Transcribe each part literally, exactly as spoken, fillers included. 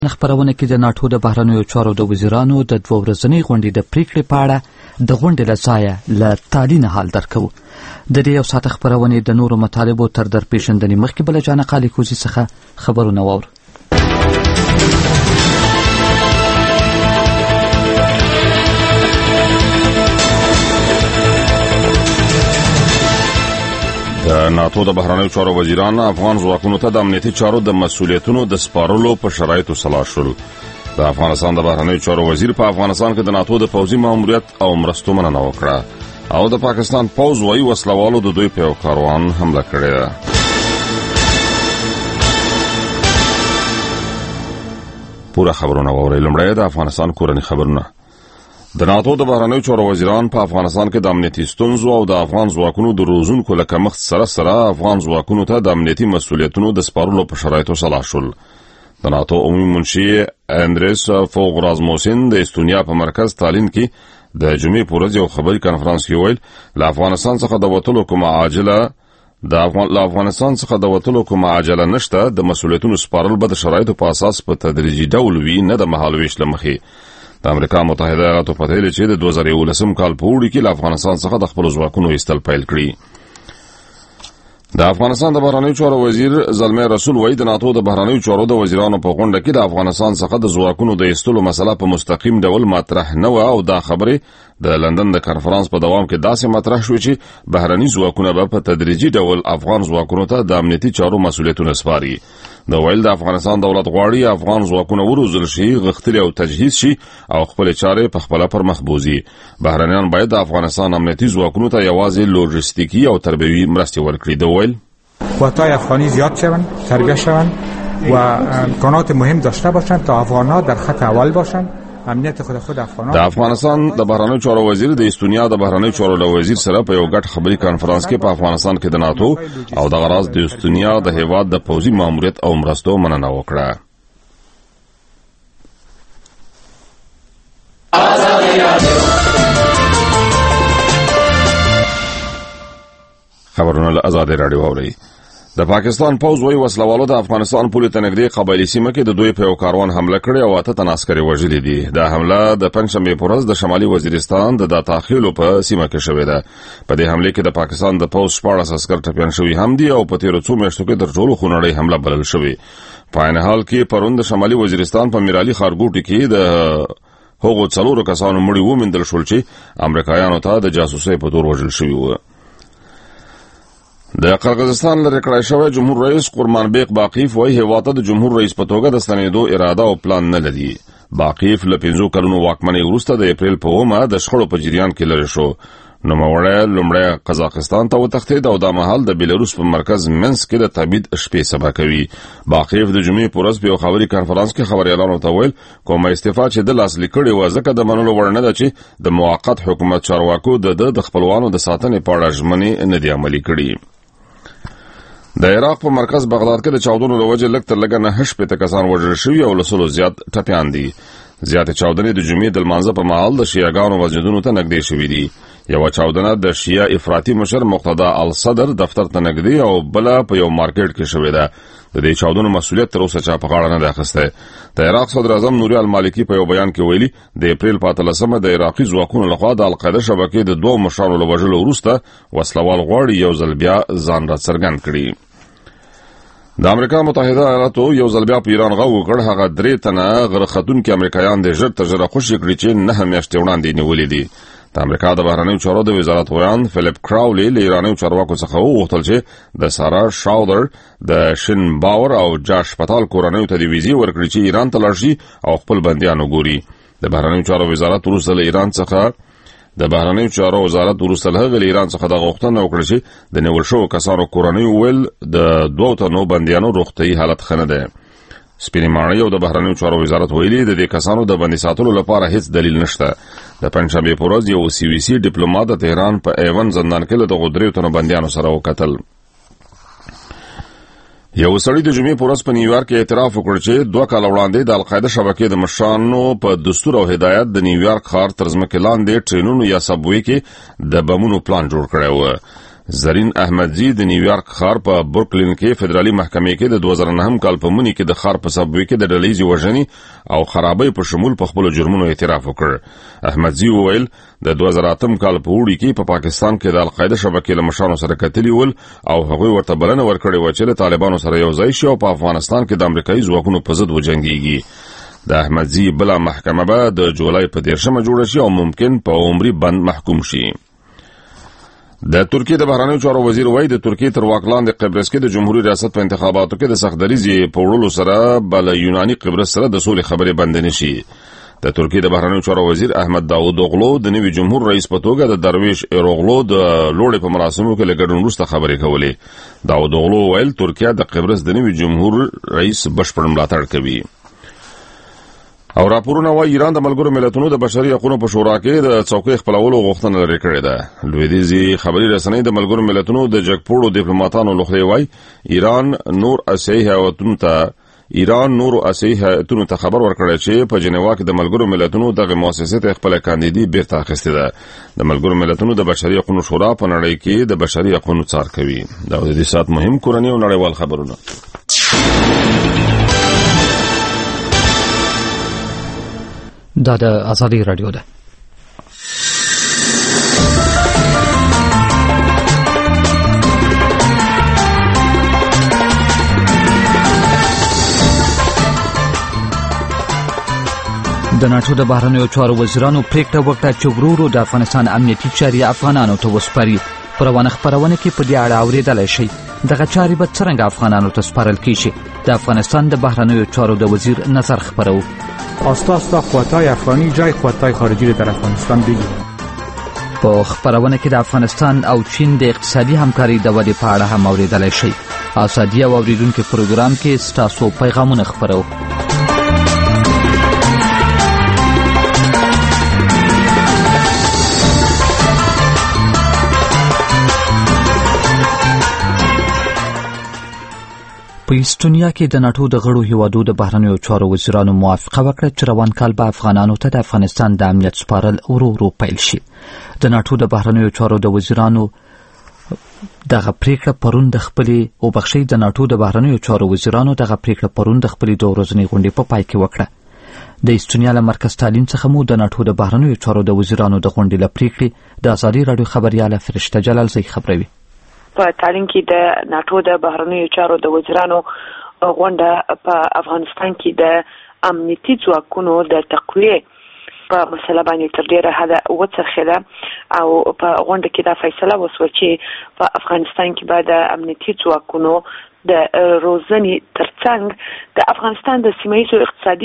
خبرونه کې د ناټو د بهرنیو چارو د وزیرانو د دوه ورځنۍ غونډې د پریکړې په اړه د غونډې له ځایه له تالین حال درکو. د دې یو ساعت خبرونه د نورو مطالبو تر درپېژندنې مخکې بله جانه قالي کوزي څخه خبرونه واور. د ناتو د بهرنیو چارو وزیران افغان ځواکونو ته د امنیتي چارو د مسؤلیتونو د سپارلو په شرایطو سلا شول. د افغانستان د بهرنیو چارو وزیر په افغانستان کې د ناتو د پوځي ماموریت او مرستو مننه وکړه او د پاکستان پوځ وايي وسلوالو د دوی په یو کاروان حمله کړې ده. پوره خبرونه واورئ. لومړی د افغانستان کورني خبرونه. د ناتو د بهرنیو چارو وزیران په افغانستان کې د امنیتي ستونزو او د افغان ځواکونو د روزونکو له کمښت سره سره افغان ځواکونو ته د امنیتي مسؤلیتونو د سپارلو په شرایطو سلا شول. د ناتو عمومي منشي اندریس فوغ رازموسن د استونیا په مرکز تالین کې د جمعې په ورځ یو خبري کانفرنس کې ویل له افغانستان څخه د وتلو کومه عاجله د افغان له افغانستان څخه د وتلو کومه عاجله نشته. د مسؤلیتونو سپارل به د شرایطو په اساس په تدریجي ډول وي، نه د مهالويش له مخې. د امریکا متحده ایالاتو په تایید چې د دوه زره یولسم کال په اوړي کې له افغانستان څخه د خپل ځواکونو ایستل پیل کړي. د افغانستان د بهرنیو چارو وزیر زلمي رسول وایي د ناتو د بهرنیو چارو د وزیرانو په غونډه کې د افغانستان څخه د ځواکونو د ایستلو مسله په مستقیم ډول مطرح نه و او دا خبره د لندن د کانفرنس په دوام کې داسې مطرح شو چې بهرني ځواکونه به په تدریجي ډول افغان ځواکونو ته د امنیتي چارو مسؤلیتونه سپاري. د ویل د افغانستان دولت غواړي افغان ځواکونه وروزل شي، غښتلي او تجهیز شي او خپل چارې په خپل پر مخ بوزي. بهرنیان باید د افغانستان امنیتي ځواکونو ته یوازې لوجستیکي او تربیوي مرستې ورکړي. د ویل قوت‌های افغانی زیاد شوند، تربیت شوند و امکانات مهم داشته باشند تا افغان‌ها در خط اول باشند. امنیت خود خود افغانان. د افغانستان د بهرنیو چارو وزیر د استونیا د بهرنیو چارو له وزیر سره په یو ګډ خبري کانفرنس کې په افغانستان کې د ناتو او د غراز د استونیا د هیواد د پوځي ماموریت او مرستو مننه وکړه. خبرونه له آزاد رادیو اوري. د پاکستان پوځ وايي وسلوالو د افغانستان پولې ته نږدې قبایلي سیمه کې د دوی په یو کاروان حمله کړې او اته تن عسکري وژلي دي. دا حمله د پنځشنبې په ورځ د شمالي وزیرستان د داتاخیلو په سیمه کې شوې ده. په دې حمله کې د پاکستان د پوځ شپاړس عسکر ټپیان شوي هم دي او په تیرو څو میاشتو کې تر ټولو خونړۍ حمله بلل شوې. په عین حال کې پرون د شمالي وزیرستان په میرالي ښارګوټي کې د هغو څلورو کسانو مړي وموندل شول چې امریکایانو ته د جاسوسۍ په تور وژل شوي وو. د قرغیزستان لرې کړای شوی جمهور رئیس قرمانبیق باقیف وايي هیواد ته د جمهور رئیس په توګه د ستنېدو اراده او پلان نه لري. باقیف له پنځو کلونو واکمنۍ وروسته د اپریل په اومه د شخړو په جریان کې لرې شو. نوموړی لومړی قزاقستان ته وتښتېد او دا مهال د بیلاروس په مرکز منسک کې د تبعید شپې سبا کوي. باقیف د جمعې په ورځ په یو خبري کانفرنس کې خبريالانو ته ویل کومه استعفا چې د لاسلیک کړې وه ځکه د منلو وړ نه ده چې د موقت حکومت چارواکو د د خپلوانو د ساتنې په اړه ژمنې نه دي عملي کړي. د عراق په مرکز بغداد کې د چاودنو له وجې لږ تر لږه نهه شپېته کسان وژل شوي او له سلو زیات ټپیان دي. زیاتې چاودنې د جمعې د لمانځه په مهال د شیعهګانو مسجدونو ته نږدې شوي دي. یوه چاودنه د شیعه افراطي مشر مقتدا الصدر دفتر ته نږدې او بله په یو مارکیټ کې شوې ده. د دې چاودنو مسؤلیت تر اوسه چا په غاړه نه دی اخیستی. د عراق صدر اعظم نوري المالکي په یو بیان کې ویلي د اپریل په اتلسمه د عراقي ځواکونو لخوا د القاعده شبکې د دوو مشرانو له وژلو وروسته وسلوال غواړي یو ځل بیا ځان راڅرګند کړي. د امریکا متحده ایالاتو یو ځل بیا په ایران غږ وکړ. هغه درې تنه غره ختونکي امریکایان د ژر تر ژره خوشي کړي چې نهه میاشتې وړاندې نیولي دي. د امریکا د بهرنیو چارو د وزارت ویان فلیپ کراولي له ایرانیو چارواکو څخه وغوښتل چې د سارا شاودر د شین باور او جاش پتال کورنیو ته د ویزې ورکړي چې ایران ته لاړ شي او خپل بندیان وګوري. د بهرنیو چارو وزارت وروسته له ایران څخه د بهرنیو چارو وزارت وروسته له هغې له ایران څخه د غوښتنه وکړه چې د نیول شوو کسانو کورنیو ویل د دوو تنو بندیانو روغتیايي حالت ښه نه دی. سپینې ماڼۍ او د بهرنیو چارو وزارت ویلي د دې کسانو د بندي ساتلو لپاره هیڅ دلیل نشته. د پنځشنبې په ورځ یو سی وي سي ډیپلوماټ د تهران په ایون زندان کې له دغو دریو تنو بندیانو سره وکتل. یو سړي د جمعې په ورځ په نیویارک کې اعتراف وکړ چې دوه کاله وړاندې د القاعده شبکې د مشرانو په دستور او هدایت د نیویارک ښار تر ځمکې لاندې ټرینونو یا سبوې کې د بمونو پلان جوړ کړی و. زرین احمدزی د نیویارک ښار په بروکلین کې فدرالي محکمې کې د دوه زره نهم کال په مني کې د ښار په سبوي کې د ډلهیزې وژنې او خرابۍ په شمول په خپلو جرمونو اعتراف وکړ. احمدزي وویل د دوه زره اتم کال په اوړي کې په پا پاکستان کې د القاعده شبکې له مشرانو سره کتلي ول او هغوی ورته بلنه ورکړې وه چې له طالبانو سره یو ځای شي او په افغانستان کې د امریکایي ځواکونو په ضد وجنګېږي. د احمدزي بله محکمه به د جولای په دیرشمه جوړه شي او ممکن په عمري بند محکوم شي. د ترکیې د بهرنیو چارو وزیر وایي د ترکیې تر واک لاندې قبرس کې د جمهوریت ریاست په انتخاباتو کې د سختدریزې په وړلو سره بل یوناني قبرس سره د سولې خبرې بند نه شي. د ترکیې د بهرنیو چارو وزیر احمد داوودوغلو د نوي جمهور رئیس په توګه د درویش ایروغلو د لوړې په مراسمو کې له ګډون وروسته خبرې کولې. داوودوغلو ویل ترکیه د قبرس د نوي جمهور رئیس بشپړ ملاتړ کوي. او راپورونه وايي ایران د ملګرو ملتونو د بشري حقوقو په شورا کې د څوکۍ خپلولو غوښتنه لري کړې ده. لویدیځي خبري رسنۍ د ملګرو ملتونو د جګپوړو ډیپلوماټانو لخوا وايي ایران نور اسیایي هیوادونو ته ایران نور اسیایي هیوادونو ته خبر ورکړی چې په جنیوا کې د ملګرو ملتونو دغه مؤسسې ته خپل کاندیدي بیرته اخیستې ده. د ملګرو ملتونو د بشري حقوقو شورا په نړۍ کې د بشري حقوقو څار کوي. دا د دې سات مهم کورنۍ او نړیوال خبرونه. دا د ازادي رادیو ده. د ناټو د بهرنیو چارو وزیرانو پریکړه وکړه چې ورورو د افغانستان امنیتي چارې افغانانو ته وسپاري. په روانه خپرونه کې په دې اړه اورېدلی شئ. دغه چارې به څرنګه افغانانو ته سپارل کیږي. د افغانستان د بهرنیو چارو د وزیر نظر خپرو. آستا آستا قوت‌های افغانی جای قوت‌های خارجی رو در افغانستان بگیرند. په خپرونه کې د افغانستان او چین د اقتصادي همکارۍ د ودې په اړه هم اورېدلی شئ. ازادي او اوریدونکو پروګرام کې ستاسو پیغامونه خپرو. په استونیا کې د ناټو د غړو هیوادو د بهرنیو چارو وزیرانو موافقه وکړه چې روان کال به افغانانو ته د افغانستان د امنیت سپارل ورو ورو پیل شي. د ناټو د بهرنیو چارو د وزیرانو دغه پریکړه پرون د خپلې او بخښي د ناټو د بهرنیو چارو وزیرانو دغه پریکړه پرون د خپلې دوه ورځنۍ غونډې په پای کې وکړه. د استونیا له مرکز تالین څخه مو د ناټو د بهرنیو چارو د وزیرانو د غونډې له پریکړې د ازادي رادیو خبرياله فرشته جلالزی خبروي. په تالین کې د ناټو د بهرنیو چارو د وزیرانو غونډه په افغانستان کې د امنیتي ځواکونو د تقویه په مسله باندې تر ډیره حده وڅرخېده او په غونډه کې دا فیصله وشوه چې په افغانستان کې به د امنیتي ځواکونو د روزنې ترڅنګ د افغانستان د سیمه ییزو اقتصادي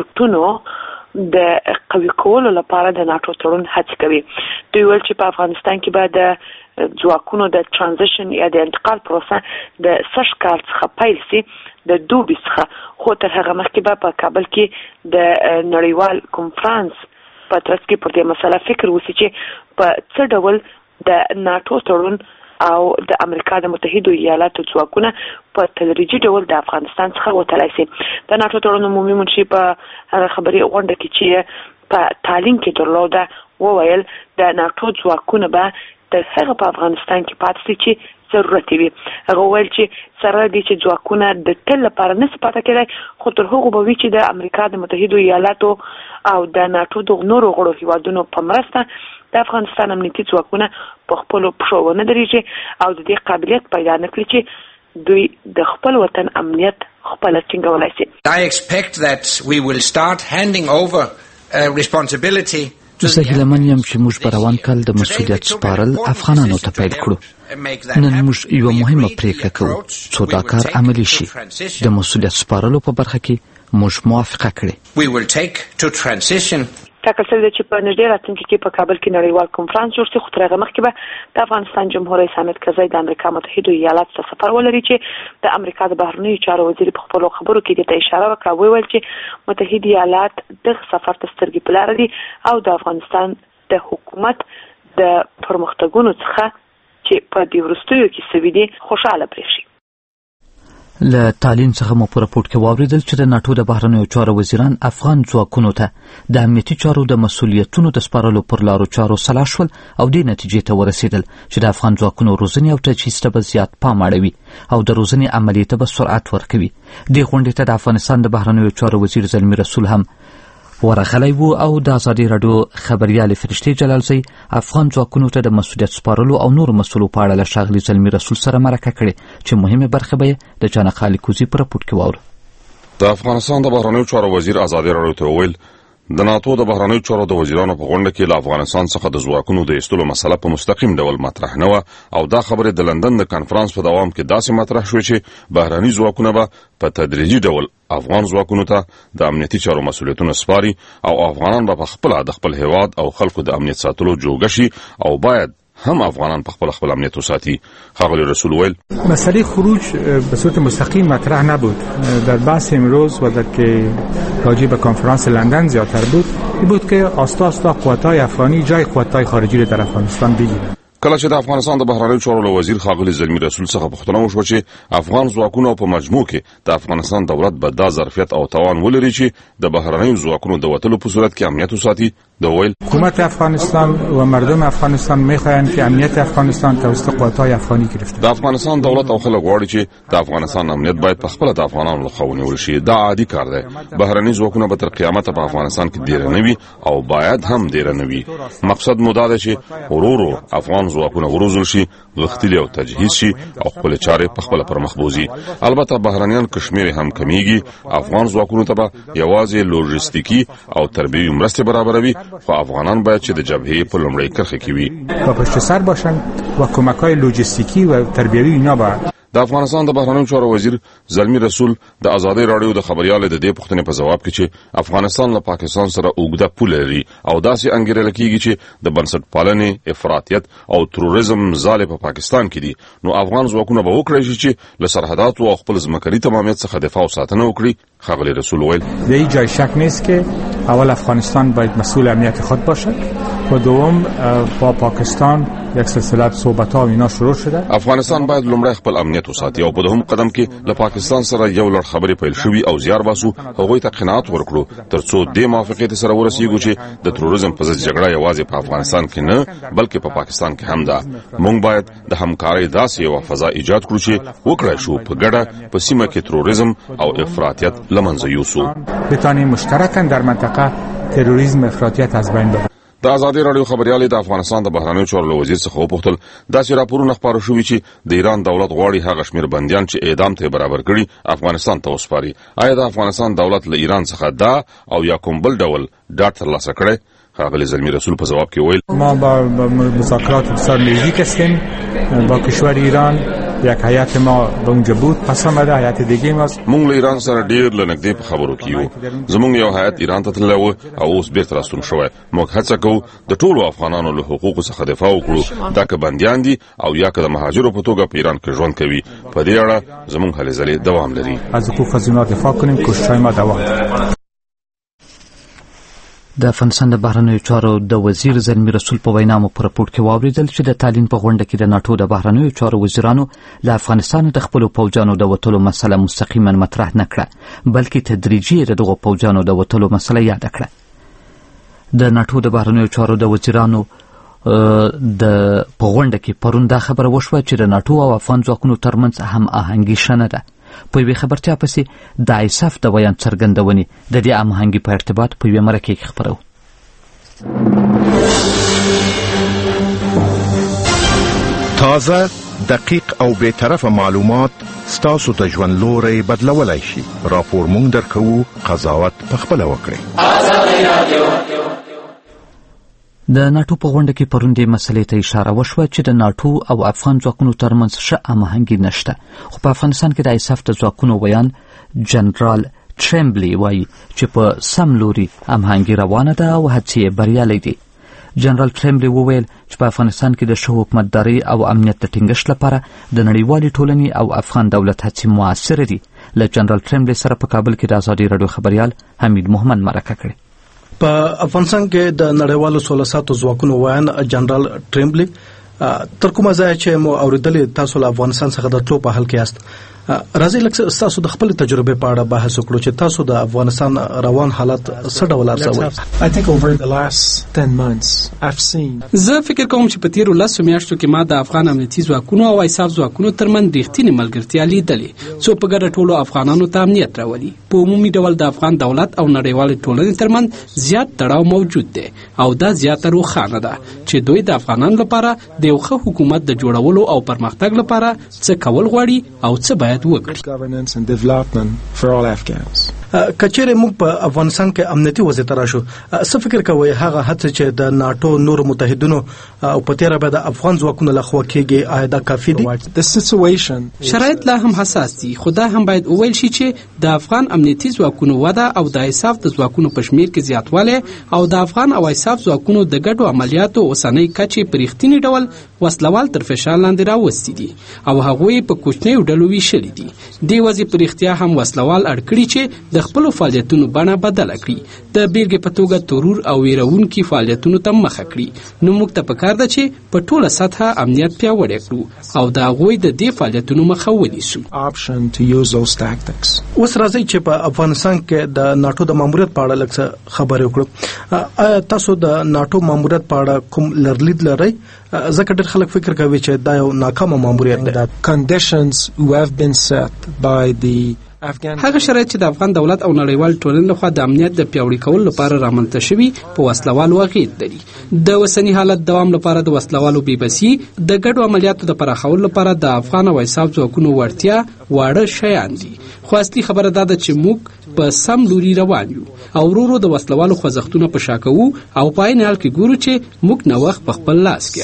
بنسټونو د قوي کولو لپاره د ناټو تړون هڅه کوي. دوی ویل چې په افغانستان کې به د ځواکونو د ترانزیشن یا د انتقال پروسه د سږ کال څخه پیل سي د دوبي څخه، خو تر هغه مخکې به په کابل کې د نړیوال کنفرانس په ترڅ کې پر دې مسله فکر وشي چې په څه ډول د ناټو تړون او د امریکا د متحدو ایالاتو ځواکونه په تدریجي ډول د افغانستان څخه وتلای شي. د ناټو تړون عمومي منشي په هغه خبري غونډه کې چې په تالین کې درلوده وویل د ناټو ځواکونه به د هغه په افغانستان کې پاتې شي چې ضرورت وي. هغه ویل چې سره دي چې ځواکونه د تل لپاره نه پاتې کېدای، خو تر هغه به وي چې د امریکا د متحدو ایالاتو او د ناټو د نورو غړو هیوادونو په مرسته د افغانستان امنیتي ځواکونه په خپل پښو ونه درېږي او د دې قابلیت پیدا نکړي چې دوی د خپل وطن امنیت خپل ټینګولای شي. I expect that we will start handing over uh, responsibility. زه هیلهمن یم چې موږ به روان کال د مسؤلیت سپارل افغانانو ته پیل کړو. نن موږ یوه مهمه پریکړه کوو څو دا کار عملي شي. د مسؤلیت سپارلو په برخه کې موږ موافقه کړې. We will take to transition. ټاکل شوی چې په نږدې راتلونکي کې په کابل کې نړیوال کنفرانس جوړ شي، خو تر هغه مخکې به د افغانستان جمهور رئیس حامد کرزی د امریکا متحدو ایالاتو ته سفر ولري چې د امریکا د بهرنیو چارو وزیر په خپلو خبرو کې دې ته اشاره وکړه. وویل چې متحد ایالات دغه سفر ته سترګې په لاره دي او د افغانستان د حکومت د پرمختګونو څخه چې په دې وروستیو کې سوي دي خوشحاله برېښي. له تالین څخه مو په راپورټ کې واوریدل چې د ناتو د بهرنیو چارو وزیران افغان ځواکونو ته د امنیتي چارو د مسؤلیتونو د سپارلو پر لارو چارو سلا شول او دې نتیجې ته ورسېدل چې د افغان ځواکونو روزنې او تجهیز ته به زیات پام اړوي او د روزنې عملیې ته به سرعت ورکوي. دې غونډې ته د افغانستان د بهرنیو چارو وزیر زلمي رسول هم ورغلی و او د ازادي راډیو خبريال فرشتي جلالزی افغان ځواکونو ته د مسؤلیت سپارلو او نور مسولو په اړه له ښاغلي زلمي رسول سره مرکه کړې چې مهمه برخه به د جانقالي کوزي پر راپورټ کې واوره. د افغانستان د بهرنیو چارو وزیر ازادي راډیو ته وویل د ناتو د بهرنیو چارو د وزیرانو په غونډه کې له افغانستان څخه د ځواکونو د ایستلو مسله په مستقیم ډول مطرح نه و او دا خبره د لندن د کانفرنس په دوام کې داسې مطرح شوه چې بهرني ځواکونه به په تدریجي ډول افغان ځواکونو ته د امنیتي چارو مسؤلیتونه سپاري او افغانان به په خپل د خپل هیواد او خلکو د امنیت ساتلو جوګه شي او باید هم افغانان په خپل خپل امنیت وساتي. ښاغلي رسول ویل مسئله خروج به صورت مستقیم مطرح نبود. در بحث امروز و در که راجع به کنفرانس لندن زیادتر بود این بود که آستا آستا قوت‌های افغانی جای قوت‌های خارجی را در افغانستان بگیرند. کله چې د افغانستان د بهرنیو چارو وزیر ښاغلي زلمي رسول څخه پوښتنه وشوه چې افغان ځواکونو په مجموع کې د افغانستان دولت به دا ظرفیت او توان ولري چې د بهرنیو ځواکونو د وتلو په صورت کې امنیت وساتي، د ویل حکومت افغانستان و مردم افغانستان می‌خواهند که امنیت افغانستان توسط قوت‌های افغانی گرفته. د افغانستان دولت او خلک غواړي چې د افغانستان امنیت باید په خپل د افغانانو لخوا ونیول شي. دا عادي کار دی. بهرني ځواکونه به تر قیامت په افغانستان کې ډیر نه وي او باید هم ډیر نه وي. مقصد مو دا دی چې ورورو افغان ځواکونه وروزل شي، غښتلي او تجهیز شي او خپل چارې په خپل پرمخ بوزي. البته بهرنیان کشمیر هم کمیږي. افغان ځواکونو ته به یوازې لوجستیکي او تربیوي مرستې برابروي، خو افغانان باید چې د جبهې په لومړۍ کرښه کې وي و پشت سر باشن و کمک‌های لوجستیکی و تربیوي اینا به. د افغانستان د بهرنیو چارو وزیر زلمي رسول د ازادي راډیو د خبريال د دې پوښتنې په جواب کې چې افغانستان له پاکستان سره اوږده پوله لري او داسې انګیرل کېږي چې د بنسټ پالنې، افراطیت او تروریزم ځاله په پاکستان کې دي، نو افغان ځواکونه به وکړي چې له سرحداتو او خپل ځمکني تمامیت څخه دفاع او ساتنه وکړي. ښاغلي رسول ویل در این جای شک نیست که اول افغانستان باید مسئول امنیت خود باشد و دوم با پاکستان یک سلسله صحبت‌ها و اینا شروع شده. افغانستان باید لومړی خپل امنیت وساتي او په دوهم قدم کې له پاکستان سره یو لړ خبرې پیل شوي او زیار باسو هغوی ته قناعت ورکړو ترڅو د موافقې سره ورسیږو چې د تروریزم په ضد جګړه یوازې په افغانستان کې نه بلکې په پاکستان کې هم ده. موږ باید د همکارۍ داسې یو فضا ایجاد کړو چې وکړای شو په ګډه په سیمه کې تروریزم او افراطیت له منځه یوسو، بتانیم مشترکاً در منطقه تروریسم افراطیت از بین ببرد. د ازادي راډیو خبريال د افغانستان د بهرنیو چارو وزیر څخه وپوښتل داسې راپورونه خبرو شوي چې د ایران دولت غواړي هغه شمیر بنديان چې اعدام ته برابر کړي افغانستان ته وسپاري. آیا د افغانستان دولت له ایران څخه دا او یا کوم بل ډول ډاټ ترلاسه کړي؟ ښاغلي زلمي رسول په جواب کې ویل ما با مذاکرات بسیار نزدیک هستیم با کشور ایران. یک هیئت ما به اونجا بود، پس آمده هیئت دیگه ماست. مونږ له ایران سره ډیر لنګدې په خبرو کې یو. زمونږ یو هیئت ایران ته تللی و او اوس بیرته راستون شوی. موږ هڅه کوو د ټولو افغانانو له حقوقو څخه دفاع وکړو، دا که بندیان دي او یا که د مهاجرو په توګه په ایران کې ژوند کوي. په دې اړه زمونږ هلې ځلې دوام لري. از حقوق از اونا دفاع کنیم، کوشش‌های ما دوام داره. د افغانستان د بهرنیو چارو د وزیر زلمي رسول په وینا مو په راپورټ کې واوریدل چې د تالین په غونډه کې د ناتو د بهرنیو چارو وزیرانو له افغانستان د خپل پوځانو د وټولو مسله مستقیما مطرح نه کړه بلکې تدریجي د دغو پوځانو د وټولو مسله یاد کړه. د ناتو د بهرنیو چارو د وزیرانو د په غونډه کې پرون دا خبره وشوه چې د ناتو او افغان ځواکونو ترمنځ هم آهنګي شنه ده. په یوې خبرتیا پسې د ایساف د بیان څرګندونې د دې هماهنګي په ارتباط په یوې مرکې کې خپرو. تازه، دقیق او بی‌طرفه معلومات ستاسو ته ژوند لوری بدلولی شي. راپور مونږ درکوو، قضاوت پخپله وکړئ. د ناتو په غونډه کې پرون دې مسلې ته اشاره وشوه چې د ناتو او افغان ځواکونو ترمنځ ښه هماهنګي نشته، خو په افغانستان کې د ایساف د ځواکونو ویان جنرال ټریمبلی وایي چې په سم لوري هماهنګي روانه ده او هڅې یې بریالۍ دي. جنرال ټریمبلی وویل چې په افغانستان کې د ښه حکومتدارۍ او امنیت د ټینګښت لپاره د نړیوالې ټولنې او افغان دولت هڅې موثره دي. له جنرال ټریمبلی سره په کابل کې د ازادي راډیو خبريال حمید محمد مرکه کړې. په افغانستان کې د نړیوالو سولساتو ځواکونو ویان جنرال ټریمبلی تر کومه ځای چې مو اوریدلې تاسو له افغانستان څخه د تلو په حال کې یاست، راځي لکه تاسو د خپل تجربه په اړه بحث وکړو چې تاسو د افغانستان روان حالت څه ډول ارزوي. I think over the last ten months I've seen زه فکر کوم چې په تیرو لسو میاشتو کې ما د افغان امنیتي ځواکونو او ایساف ځواکونو ترمنځ ریښتینې ملګرتیا لیدلې څو په ګډه ټولو افغانانو ته امنیت راولي. په عمومي ډول د افغان دولت او نړیوالې ټولنې ترمنځ زیات تړاو موجود دی او دا زیاته روښانه ده چې دوی د افغانانو لپاره د یو ښه حکومت د جوړولو او پرمختګ لپاره څه کول غواړي او څه باید وکړي. governance and development for all Afghans. کچېرې موږ په افغانستان کې امنیتي وضعیت راشو څه فکر کوئ هغه هڅې چې د ناتو نور متحدینو او په تیره به د افغان ځواکونو لخوا کېږي آیا دا کافي دي؟ The situation شرایط لا هم حساس دي خو دا هم باید وویل شي چې د افغان امنیتي ځواکونو وده او د ایساف د ځواکونو په شمیر کې زیاتوالی او د افغان او ایساف ځواکونو د ګډو عملیاتو اوسنۍ کچې په رښتیني ډول وسلوال تر فشار لاندې راوستي دي او هغوی په کوچنیو ډلو ویشلي دي. دې وضع په رښتیا هم وسلوال اړ کړي چې د خپلو فعالیتونو بڼه بدله کړي د بیلګې په توګه ترور او ویرونکي فعالیتونو ته مخه کړي. نو موږ ته پکار ده چې په ټوله سطحه امنیت پیاوړی کړو او د هغوی د دې فعالیتونو مخه ونیسو. option to use those tactics. اوس راځئ چې په افغانستان کې د ناتو د ماموریت په اړه لږ خبرې وکړو. آیا تاسو د ناتو ماموریت په اړه کوم لرلید لرئ؟ ځکه ډېر خلک فکر کوي چې دا یو ناکامه ماموریت دی. Conditions who have been set by the هغه شرایط چې د افغان دولت او نړیوال ټولنې لخوا د امنیت د پیاوړي کولو لپاره رامنځته شوي په وسلوالو اغېز لري. د اوسني حالت دوام لپاره د وسلوالو بېبسي د ګډو عملیاتو د پراخولو لپاره د افغان او ایساف ځواکونو وړتیا واړه شیان دي. خو اصلي خبره دا ده چې موږ په سم لوري روان یو او ورو ورو د وسلوالو خوځښتونه په شا کوو او په عین حال کې ګورو چې موږ نوښت په خپل لاس کې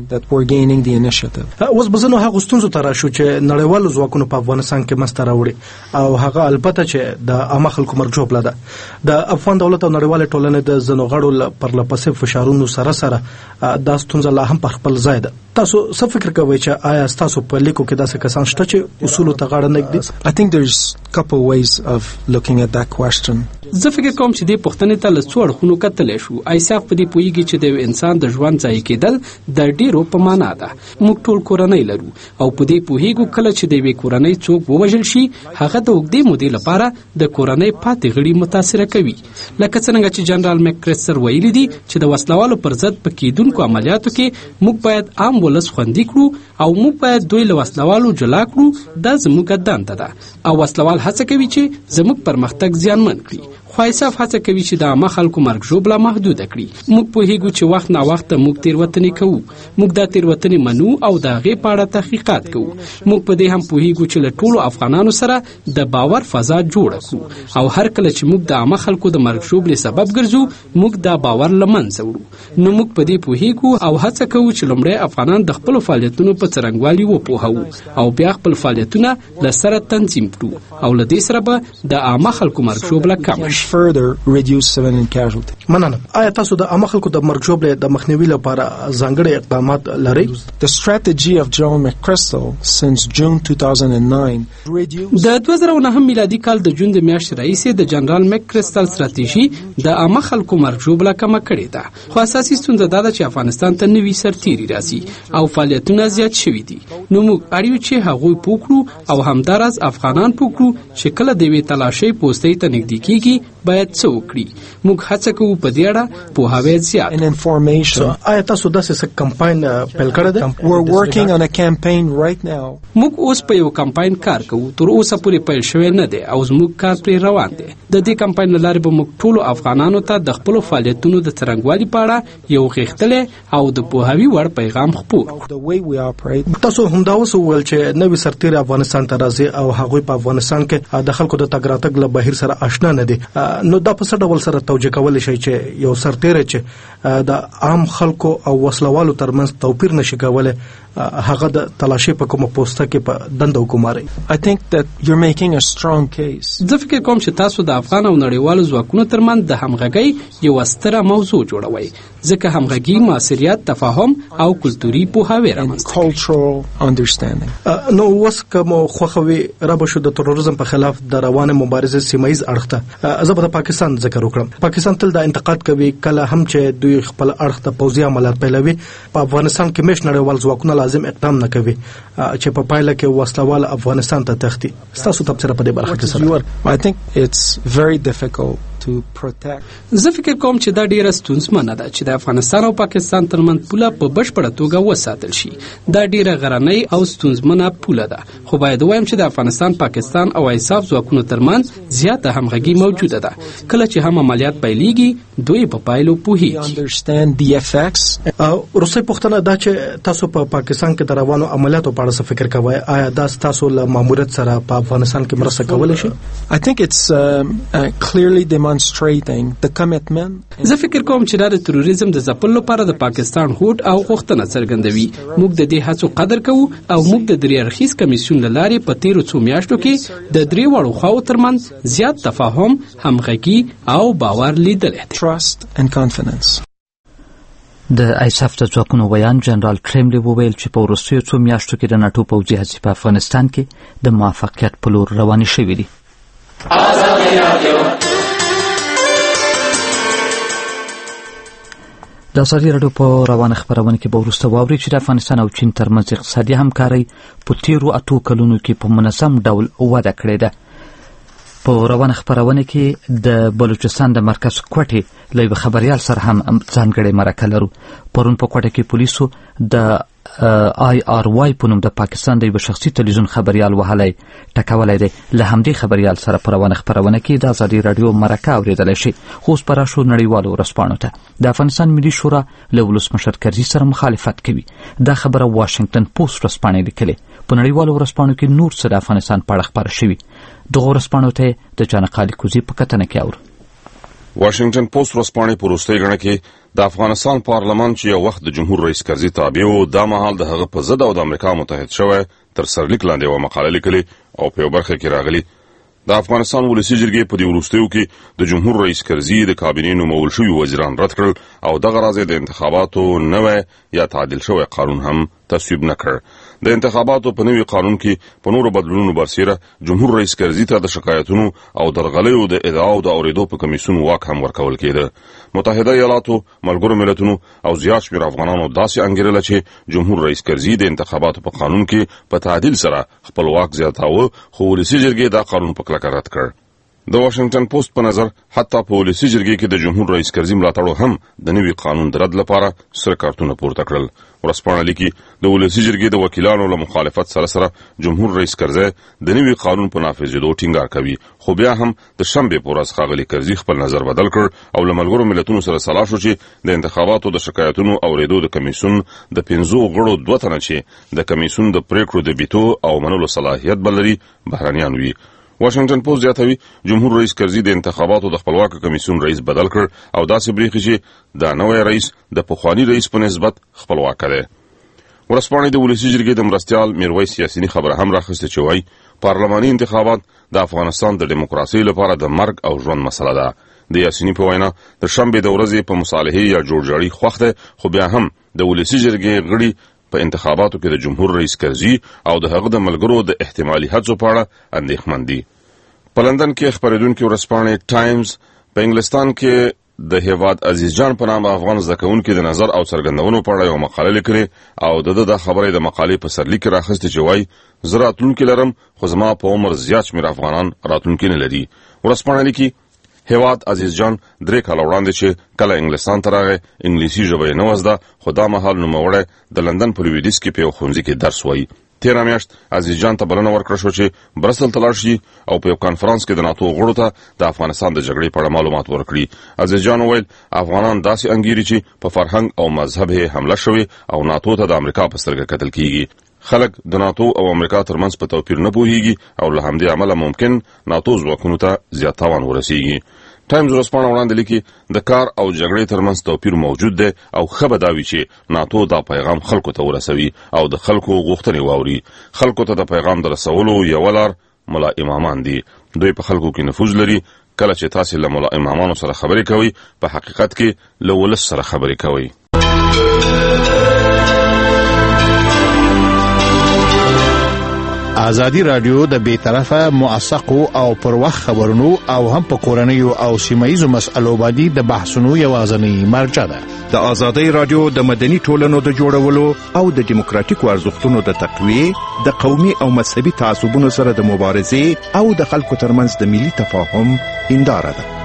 اخلو. اوس به زه نو هغو ستونزو ته راشو چې نړیوالو ځواکونو په افغانستان کې منځته راوړي او هغه البته چې د عامه خلکو مرګ ژوبله ده. د افغان دولت او نړیوالې ټولنې د ځینو غړو پرله پسې فشارونو سره سره دا ستونزه لا هم پر خپل ځای ده. تاسو څه فکر کوئ چې آیا ستاسو په لیکو کې داسې کسان شته چې اصولو ته غاړه نه ږدي؟ I think there's couple ways of looking at that question. زه فکر کوم چې دې پوښتنې ته له څو اړخونو کتلی شو. ایساف په دې پوهیږي چې د یو انسان د ژوند ضایع کېدل د ډېرو په معنا ده. موږ ټول کورنۍ لرو او په دې پوهیږو کله چې د یوې کورنۍ څوک ووژل شي هغه د اوږدې مودې لپاره د کورنۍ پاتې غړي متاثره کوي. لکه څنګه چې جنرال مکریستر ویلي دي چې د وسلوالو پر ضد په کېدونکو عملیاتو کې موږ باید عام ولس خوندي کړو او موږ باید دوی له وسلوالو جلا کړو. دا زموږ دنده ده او وسلوال هڅه کوي چې زموږ پرمختګ زیانمن کړي. خو ایساف هڅه کوي چې د عامه خلکو مرګ ژوبله محدوده کړي. موږ پوهیږو چې وخت نا وخت موږ تېروتنې کوو. موږ دا تېروتنې منو او د هغې په اړه تحقیقات کوو. موږ په دې هم پوهیږو چې له ټولو افغانانو سره د باور فضا جوړه کړو او هر کله چې موږ د عامه خلکو د مرګ ژوبلې سبب ګرځو موږ دا باور له منځه وړو. نو موږ په دې پوهیږو او هڅه کوو چې لومړی افغانان د خپلو فعالیتونو په څرنګوالي وپوهوو او بیا خپل فعالیتونه له سره تنظیم کړو او له دې سره به د عامه خلکو مرګ ژوبله کمه شي. further reduce civilian casualty. مننه. آیا تاسو د عامه خلکو د مرګ ژوبلې د مخنیوي لپاره ځانګړي اقدامات لرئ؟ The strategy of General McChrystal since June two thousand nine د دوه زره نهه میلادي کال د جون د میاشتې راهیسې د جنرال مکریستل ستراتیژي د عامه خلکو مرګ ژوبله کمه کړې ده. خو اساسي ستونزه دا ده چې افغانستان ته نوي سرتیري راځي او فعالیتونه زیات شوي دي. نو موږ اړ یو چې هغوی پوه کړو او همداراز افغانان پوه کړو چې کله د یوې تلاشۍ پوستۍ ته نږدې کېږي باید څه وکړي. موږ هڅه کوو په دې اړه پوهاوی زیات. آیا تاسو داسې څه کمپاین پیل کړی دی؟ We're working on a campaign right now. موږ اوس په یو کمپاین کار کوو. تر اوسه پورې پیل شوی نه دی او زموږ کار پرې روان دی. د دې کمپاین له لارې به موږ ټولو افغانانو ته د خپلو فعالیتونو د څرنګوالي په اړه یو غښتلی او د پوهاوي وړ پیغام خپور کړو. تاسو همدا اوس وویل چې نوي سرتیري افغانستان ته راځي او هغوی په افغانستان کې د خلکو د تګ راتګ له بهیر سره آشنا نه دي. نو دا په څه ډول سره توجیه کولی شي چې یو سرتیری چې د عام خلکو او وسلوالو ترمنځ توپیر نشي کولی هغه د تلاشۍ په کومه پوسته کې په دنده وګماري؟ I think that you're making a strong case. زه فکر کوم چې تاسو د افغان او نړیوالو ځواکونو ترمنځ د همغږۍ یوه ستره موضوع جوړوئ ځکه همغږي مؤثریت تفاهم او کلتوري پوهاوی رامنځته cultural understanding. نو اوس که مو خوښه وي رابه شو د تروریزم په خلاف د روانې مبارزې سیمه ییز اړخ ته زه به د پاکستان ذکر وکړم. پاکستان تل دا انتقاد کوي کله هم چې دوی خپل اړخ ته پوځي عملیات پیلوي په افغانستان کې مېشت نړیوال ځواکونه لازم اقدام نه کوي چې په پایله کې وسلوال افغانستان ته تختی. تاسو تبصره په دې برخه کې سره I think it's very difficult to protect. زه فکر کوم چې دا ډیره ستونزمنه ده چې د افغانستان او پاکستان ترمنځ پوله په بشپړه توګه وساتل شي. دا ډیره غرنۍ او ستونزمنه پوله ده، خو باید وایم چې د افغانستان، پاکستان او ایساف ځواکونو ترمنځ زیاته همغږي موجوده ده. کله چې هم عملیات پیلېږي دوی په پایلو پوهیږي. روسي پوښتنه دا چې تاسو په پاکستان کې د روانو عملیاتو په اړه څه فکر کوئ؟ آیا دا تاسو له ماموریت سره په افغانستان کې مرسته کولی شي؟ I think it's um, uh, clearly demonstrating the commitment. زه فکر کوم چې دا د تروریزم د ځپلو لپاره د پاکستان هوډ او غوښتنه څرګندوي. موږ د دې هڅو قدر کوو او موږ د درې اړخیز کمیسیون له لارې په تیرو څو میاشتو کې د درې واړو خواو ترمنځ زیات تفاهم، همغږي او باور لیدلی دی. Trust and confidence. د ایساف د ځواکونو ویان جنرال کرملی وویل چې په وروستیو څو میاشتو کې د ناټو پوځي هڅې په افغانستان کې د موفقیت په لور روانې شوې دي. د ازادي راډیو په روانه خبرونه کې به وروسته واورئ چې د افغانستان او چین ترمنځ اقتصادي همکاري په تیرو اتو کلونو کې په منظم ډول وده کړې ده. په روانه خبرونه کې د بلوچستان د مرکز کوټې له خبريال سره هم ځانګړې مرکه لرو. پرون په کوټه کې پولیسو د آی آر وای په نوم د پاکستان د یو شخصي تلویزیون خبريال وهلی ټکولی دی. له همدې خبريال سره په روانه خبرونه کې د ازادي راډیو مرکه اوریدلی شي. خو اوس په راشو نړیوالو ورځپاڼو ته. د افغانستان ملي شورا له ولسمشر کرزي سره مخالفت کوي. دا خبره واشنگټن پوسټ ورځپاڼې لیکلې. په نړیوالو ورځپاڼو کې نور څه د افغانستان په اړه خبره شوي. دغه ورځپاڼو ته د جانقالي کوزي په کتنه کې اورو. واشنگټن پوسټ ورځپاڼې په وروستۍ غڼه کې د افغانستان پارلمان چې یو وخت د جمهور رئیس کرزي تابع و، دا مهال د هغه په ضد او د امریکا متحد شوی تر سرلیک لاندې یوه مقاله لیکلې او په یو برخه کې راغلي د افغانستان ولسي جرګې په دې وروستیو کې د جمهور رئیس کرزي د کابینې نومول شوي وزیران رد کړل او دغه راز د انتخاباتو نوی یا تعدیل شوی قانون هم تصویب نه کړ. د انتخاباتو په نوي قانون کې په نورو بدلونونو برسیره جمهور رئیس کرزي ته د شکایتونو او درغلیو د ادعاو د اوریدو په کمیسیون واک هم ورکول کېده. متحده ایالاتو، ملګرو ملتونو او زیات شمېر افغانانو داسې انګیرله چې جمهور رئیس کرزي د انتخاباتو په قانون کې په تعدیل سره خپل واک زیاتاوه، خو ولسي جرګې دا قانون په کلکه رد کړ. د واشنگټن پوسټ په نظر حتی په ولسي جرګې کې د جمهور رئیس کرزي ملاتړو هم د نوي قانون د رد لپاره سره کارتونه پورته کړل. ورځپاڼه لیکي د ولسي جرګې د وکیلانو له مخالفت سره سره جمهور رئیس کرزي د نوي قانون په نافذېدو ټینګار کوي، خو بیا هم د شنبې په ورځ ښاغلي کرزي خپل نظر بدل کړ او له ملګرو ملتونو سره سلا شو چې د انتخاباتو د شکایتونو اوریدو د کمیسیون د پنځو غړو دوه تنه چې د کمیسیون د پریکړو د بیتو او منلو صلاحیت بلري بهرانیان وي. واشنگټن پوسټ زیاتوي جمهور رئیس کرزي د انتخاباتو د خپلواک کمیسیون رئیس بدل کړ او داسې بریښي چې دا نوی رئیس د پخوانی رئیس په نسبت خپلواک دی. ورځپاڼې د ولسي جرګې د مرستیال میرویس یاسیني خبره هم راخسته چې وایي پارلماني انتخابات د افغانستان د دیموکراسۍ لپاره د مرګ او ژوند مسله ده. د یاسیني په وینا د شنبې د ورځې په مصالحې یا جوړجاړي خوښ دی، خو بیا هم د ولسي جرګې غړي په انتخاباتو کې د جمهور رئیس کرزي او د هغه د ملګرو د احتمالي هڅو په اړه اندېښمن دي. په لندن کې خبرېدونکې ورځپاڼې ټایمز په انګلستان کې د هیواد عزیز جان په نامه افغان زده کوونکي د نظر او څرګندونو په اړه یوه مقاله لیکلې او د ده د خبرې د مقالې په سرلیک کې راخیستې چې وایي زه راتلونکي لرم خو زما په عمر زیات شمېر افغانان راتلونکي نه لري. ورځپاڼه لیکي هیواد عزیز جان درې کاله وړاندې چې کله انګلستان ته راغی انګلیسي ژبه یې نه وه زده، خو دا مهال نوموړی د لندن په لویدیځ کې په یو ښوونځي کې درس وایي. تیره میاشت عزیز جان ته بلنه ورکړه شوه چې برسل ته لاړ شي او په یو کانفرانس کې د ناتو غړو ته د افغانستان د جګړې په اړه معلومات ورکړي. عزیز جان وویل افغانان داسې انګیري چې په فرهنګ او مذهب یې حمله شوې او ناتو ته د امریکا په سترګه کتل کیږي. خلک د ناتو او امریکا ترمنځ په توپیر نه پوهیږي او له همدې امله ممکن ناتو ځواکونو ته زیات تاوان ورسیږي. ټایمز ورځپاڼه وړاندې لیکي د کار او جګړې ترمنځ توپیر موجود دی او ښه به دا وي چې ناتو دا پیغام خلکو ته ورسوي او د خلکو غوښتنې واوري. خلکو ته د پیغام د رسولو یوه لار ملا امامان دي. دوی په خلکو کې نفوذ لري. کله چې تاسې له ملا امامانو سره خبرې کوئ په حقیقت کې له ولس سره خبرې کوئ. ازادي رادیو د بې طرفه موثقو او پر وخت خبرونو او هم په کورنیو او سیمایي مسایلو باندې د بحثونو یوازینی مرجع ده. د ازادي رادیو د مدني ټولنو د جوړولو او د دیموکراتیکو ارزښتونو د تقویه، د قومي او مذهبي تعصبونو سره د مبارزې او د خلکو ترمنځ د ملي تفاهم هنداره ده.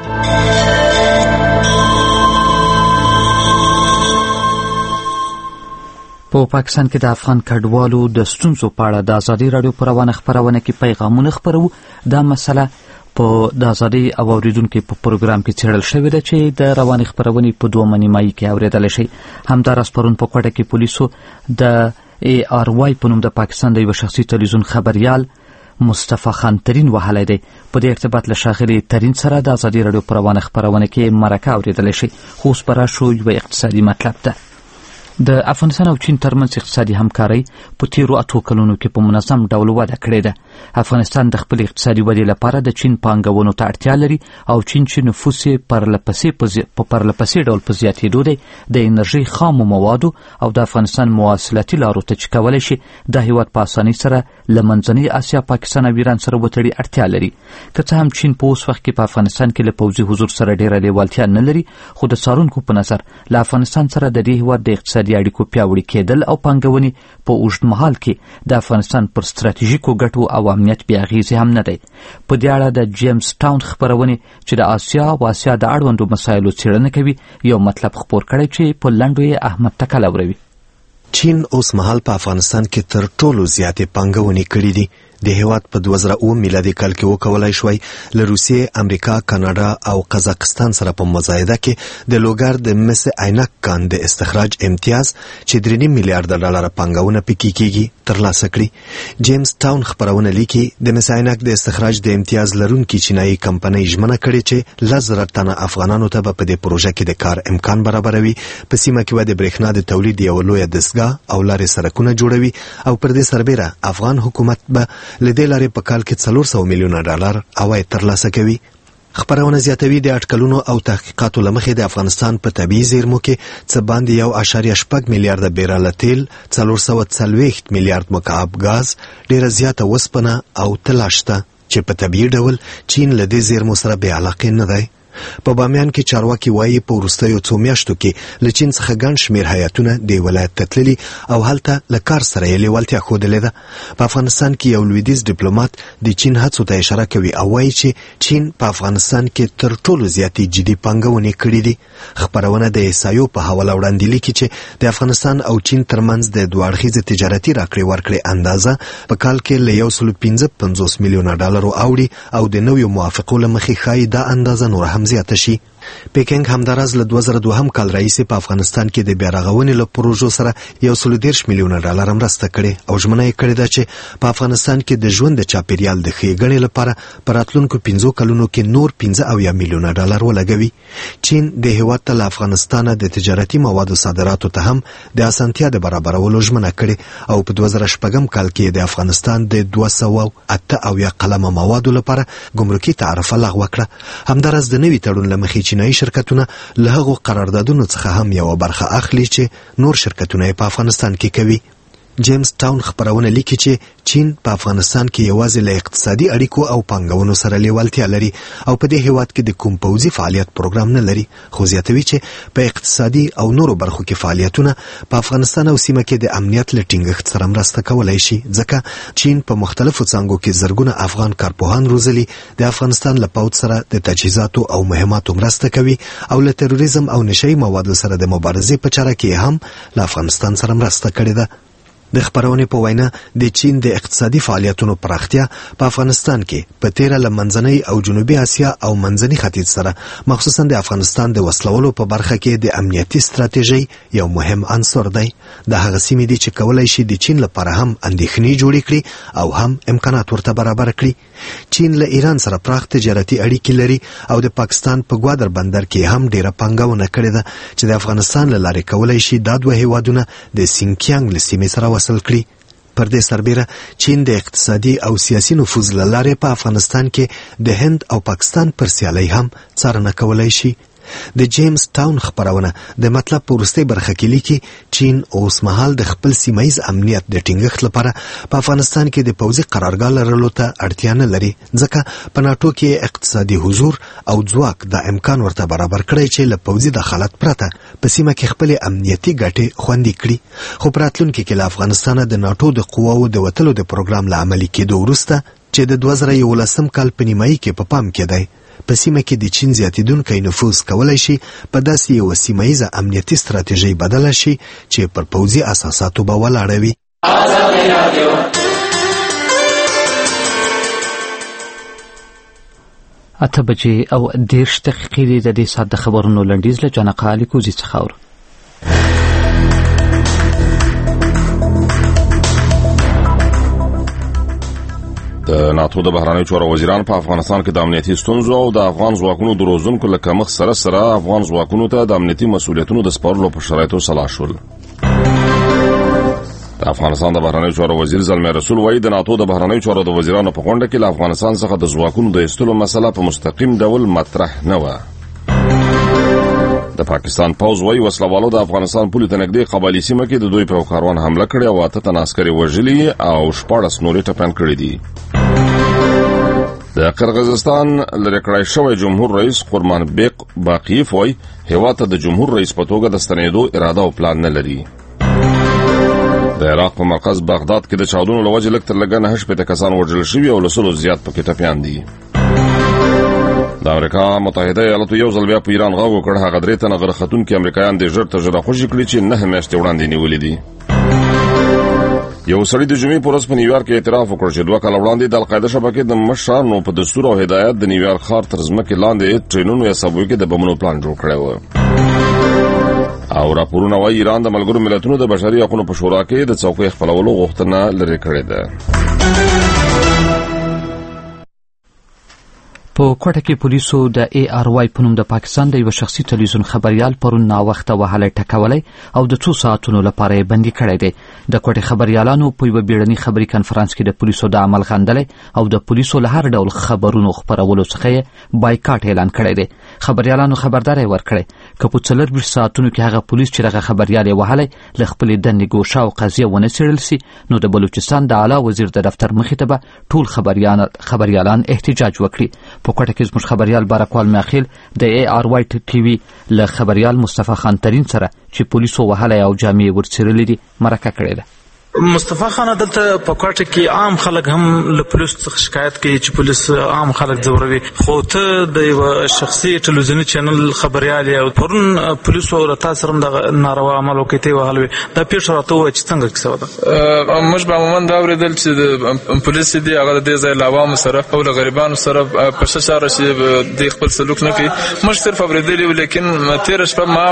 په پاکستان کې د افغان کډوالو د ستونزو په اړه د ازادي رادیو په روانه خبرونه کې پیغامونه خپرو. دا مسله په د ازادي او اوریدونکو په پروګرام کې څېړل شوې ده چې د روانه خبرونه په دوه نیمایي کې اوریدل شي. همداراز پرون په کوټه کې پولیسو د ای آر وای په نوم د پاکستان د یو شخصي تلویزیون خبريال مصطفی خان ترین وهلی دی. په دې ارتباط له ښاغلي ترین سره د ازادي رادیو په روانه خبرونه کې مرکه اوریدل شي. خو اوس به راشو یو اقتصادي مطلب ده. د افغانستان او چین ترمنځ اقتصادي همکاري په تیرو اتو کلونو کې په منظم ډول وده کړې ده. افغانستان د خپل اقتصادي ودې لپاره د چین پانګونو ته اړتیا لري او چین چې نفوس یې پرلپسې په پرلپسې ډول په زیاتېدو دی، د انرژي خامو موادو او د افغانستان مواصلاتي لارو ته چې کولی شي د هیواد په اسانۍ سره له منځنۍ اسیا، پاکستان او ایران سره وتړي اړتیا لري. که څه هم چین په اوس وخت کې په افغانستان کې له پوځي حضور سره ډېره لیوالتیا نه لري، خو د څارونکو په نظر له افغانستان سره د دې هیواد د اقتصادي اړیکو پیاوړي کېدل او پانګونې په اوږدمهال کې د افغانستان پر ستراتیژیکو ګټو او امنیت بې اغېزې هم نه دی. په دې اړه د جیمز ټاون خپرونې چې د آسیا او آسیا د اړوندو مسایلو څېړنه کوي یو مطلب خپور کړی چې په لنډو یې احمد تکل اوروي. چین اوس مهال په افغانستان کې تر ټولو زیاتې پانګونې کړې دي. د هیواد په دوه زره اووه میلادي کال کې وکولای شوی له روسیې، امریکا، کاناډا او قزاقستان سره په مزایده کې د لوګر د مس عینک کان د استخراج امتیاز چې درې نیم میلیارډ ډالر پانګونه پکې کیږي ترلاسه کړي. جیمز ټاون خبرونه لیکي د مس عینک د استخراج د امتیاز لرونکي چینایي کمپنۍ ژمنه کړې چې لس زره تنه افغانانو ته په دې پروژه کې د کار امکان برابروي. په سیمه کې به د برېښنا د تولید یو لوی دستګاه او لارې سړکونه جوړوي او پر دې سربېره افغان حکومت به لدې لارې په کال کې څلور سوه میلیونه ډالر عواید ترلاسه کوي. خبرونه زیاتوي د اټکلونو او تحقیقاتو له مخې د افغانستان په طبیعي زیرمو کې څه باندې یو اعشاریه شپږ میلیارده بیرله تیل، څلور سوه څلوېښت میلیارد مکعب ګاز، ډېره زیاته وسپنه او طلا شته چې په طبیعي ډول چین له دې زیرمو سره بې علاقې نه دی. په بامیان کې چارواکي وایي په وروستیو څو میاشتو کې له چین څخه ګڼ شمېر هیاتونه دې ولایت ته تللي او هلته له کار سره یې لیوالتیا ښودلې ده. په افغانستان کې یو لویدیځ ډیپلومات د چین هڅو ته اشاره کوي او وایي چې چین په افغانستان کې تر ټولو زیاتې جدي پانګونې کړې دي. خبرونه د ایسایو په حواله وړاندې لیکي چې د افغانستان او چین ترمنځ د دوه اړخیزې تجارتي راکړې ورکړې اندازه په کال کې له یو سلو پنځه پنځوس میلیونه ډالرو اوړي او د نویو موافقو له مخې ښایي دا اندازه نوره هم زیاته شي. پیکنګ همداراز له دوه زره دوهم کال راهیسې په افغانستان کې د بیا رغونې له پروژو سره یو سلو دېرش میلیونه ډالر مرسته کړې او ژمنه یې کړې ده چې په افغانستان کې د ژوند د چاپیریال د ښېګڼې لپاره په راتلونکو پنځو کلونو کې نور پنځه اویا میلیونه ډالر ولګوي. چین د هیواد ته له افغانستانه د تجارتي موادو صادراتو ته هم د اسانتیا د برابرولو ژمنه کړې او په دوه زره شپږم کال کې د افغانستان د دوه سوه اته اویا قلمه موادو لپاره ګمرکي تعرفه لغوه کړه. همداراز د نوي تړون له مخې چینایي شرکتونه له هغو قراردادونو څخه هم یوه برخه اخلي چې نور شرکتونه یې په افغانستان کې کوي. جیمز ټاون خبرونه لیکي چې چین په افغانستان کې یوازې له اقتصادي اړیکو او پانګونو سره لیوالتیا لري او په دې هیواد کې د کوم پوځي فعالیت پروګرام نه لري، خو زیاتوي چې په اقتصادي او نورو برخو کې فعالیتونه په افغانستان او سیمه کې د امنیت له ټینګښت سره مرسته کولی شي، ځکه چین په مختلفو څانګو کې زرګونه افغان کارپوهان روزلي، د افغانستان له پوځ سره د تجهیزاتو او مهماتو مرسته کوي او له تروریزم او نشهیي موادو سره د مبارزې په چاره کې هم له افغانستان سره مرسته کړې ده. د خبرونې په وینا د چین د اقتصادي فعالیتونو پراختیا په افغانستان کې په تیره له منځنۍ او جنوبي اسیا او منځني ختیځ سره مخصوصا د افغانستان د وسلولو په برخه کې د امنیتي ستراتیژۍ یو مهم عنصر دی. د هغه سیمې دي چې کولای شي د چین لپاره هم اندېښنې جوړې کړي او هم امکانات ورته برابر کړي. چین له ایران سره پراخ تجارتي اړیکې لري او د پاکستان په ګوادر بندر کې هم ډیره پانګونه کړې ده چې د افغانستان له لارې کولای شي دا دوه هیوادونه د سینکیانګ له سیمې سره وصل کړي. پر دې سربیره چین د اقتصادي او سیاسي نفوذ له لارې په افغانستان کې د هند او پاکستان پر سیالۍ هم څارنه کولای شي. د جیمز ټاون خبرونه د مطلب په وروستۍ برخه کې لیکي چین اوس مهال د خپل سیمایي امنیت د ټینګښت لپاره په افغانستان کې د پوځي قرارګاه لرلو ته اړتیا نه لري، ځکه په ناټو کې اقتصادي حضور او ځواک د امکان ورته برابر کړی چې له پوځي دخالت پرته په سیمه کې خپل امنیتي ګټې خوندي کړي. خو په راتلونکي کې له افغانستانه د ناټو د قواو د وتلو د پروګرام له عملي کېدو وروسته چې د دوه زره یولسم کال په نیمایي کې په پام کې دی، په سیمه کې د چین زیاتیدونکی نفوذ کولی شي په داسې یوه سیمهییزه امنیتي ستراتیژۍ بدله شي چې پر پوځي اساساتو به ولاړه وي. اته بجې او دېرش دقیقې دي د دې ساعت د خبرونو لنډیز له جنقه علي کوزي څخه اورو. د ناتو د بهرنیو چارو وزیران په افغانستان کې د امنیتي ستونزو او د افغان ځواکونو د روزونکو له کمښت سره سره افغان ځواکونو ته د امنیتي مسؤلیتونو د سپارلو په شرایطو سلا شول. د افغانستان د بهرنیو چارو وزیر زلمي رسول وایي د ناتو د بهرنیو چارو د وزیرانو په غونډه کې له افغانستان څخه د ځواکونو د ایستلو مسله په مستقیم ډول مطرح نه وه. د پاکستان پوځ وایي وسلوالو د افغانستان پولې ته نږدې قبایلي سیمه کې د دوی په کاروان حمله کړې او اته تن عسکري وژلي او شپاړس نورې ټپیان کړي دي. د قرغیزستان لرې کړی شوی جمهور رئیس قرمان بیق باقیف وایي هېواد ته د جمهور رئیس په توګه د ستنېدو اراده او پلان نه لري. د عراق په مرکز بغداد کې د چاودنو له وجې لږ تر لږه نهه شپېته کسان وژل شوي او له سلو زیات پکې ټپیان دي. د امریکا متحده ایالاتو یو ځل بیا په ایران غږ وکړ هغه درې تنه غره ختونکي امریکایان د ژر تر ژره خوشي کړي چې نهه میاشتې وړاندې نیولي دي. یو سړي د جمعې په ورځ په نیویارک کې اعتراف وکړ چې دوه کاله وړاندې د القاعده شبکې د مشرانو په دستور او هدایت د نیویارک ښار تر ځمکې لاندې ټرینونو یا سبوی کې د بمونو پلان جوړ کړی و. او راپورونه وایي ایران د ملګرو ملتونو د بشري حقوقو په شورا کې د څوکۍ خپلولو غوښتنه لرې کړې ده. په کوټه کې پولیسو د ای آر وای په نوم د پاکستان د یو شخصي تلویزیون خبريال پرون ناوخته وهله ټکولې او د څو ساعتونو لپاره یې بندي کړی دی. د کوټې خبريالانو په یو بیړني خبري کانفرنس کې د پولیسو د عمل غندلې او د پولیسو له هر ډول خبرونو خبرولو څخه بایکاټ اعلان کړی دی. خبريالانو خبرداري ورکړې که په څلور بیش ساعتونو کې هغه پولیس چې هغه خبريال یې وهله له خپل دندې ګوښه او قضیه ونه څېړل سي نو د بلوچستان د اعلی وزیر د دفتر مخې ته به ټول خبريالان خبريالان احتجاج وکړي. په کوټه کې زموږ خبريال بارکوال میاخیل د ای آر وای ټي وي له خبريال مصطفی خان ترین سره چې پولیسو وهله او جامې ورڅېرلې دي مرکه کړې ده. مصطفی خان دلته په کوټه کې عام خلک هم له پولیس څخه شکایت کوي چې پولیس عام خلک ځوروي، خو ته د یو شخصي ټلویزیوني چینل خبريال او پرون پولیسو راته سره د ناروا عمل وکړي وهلوي دا پیښه راته و چې څنګه کیسه ده. موږ به عموما دا اورېدل چې د پولیس دي هغه د ځای عوامو سره او له غریبانو سره په شاشه راشي د خپل سلوک نه کوي. موږ صرف اورېدلی و لیکن تیر شپه ما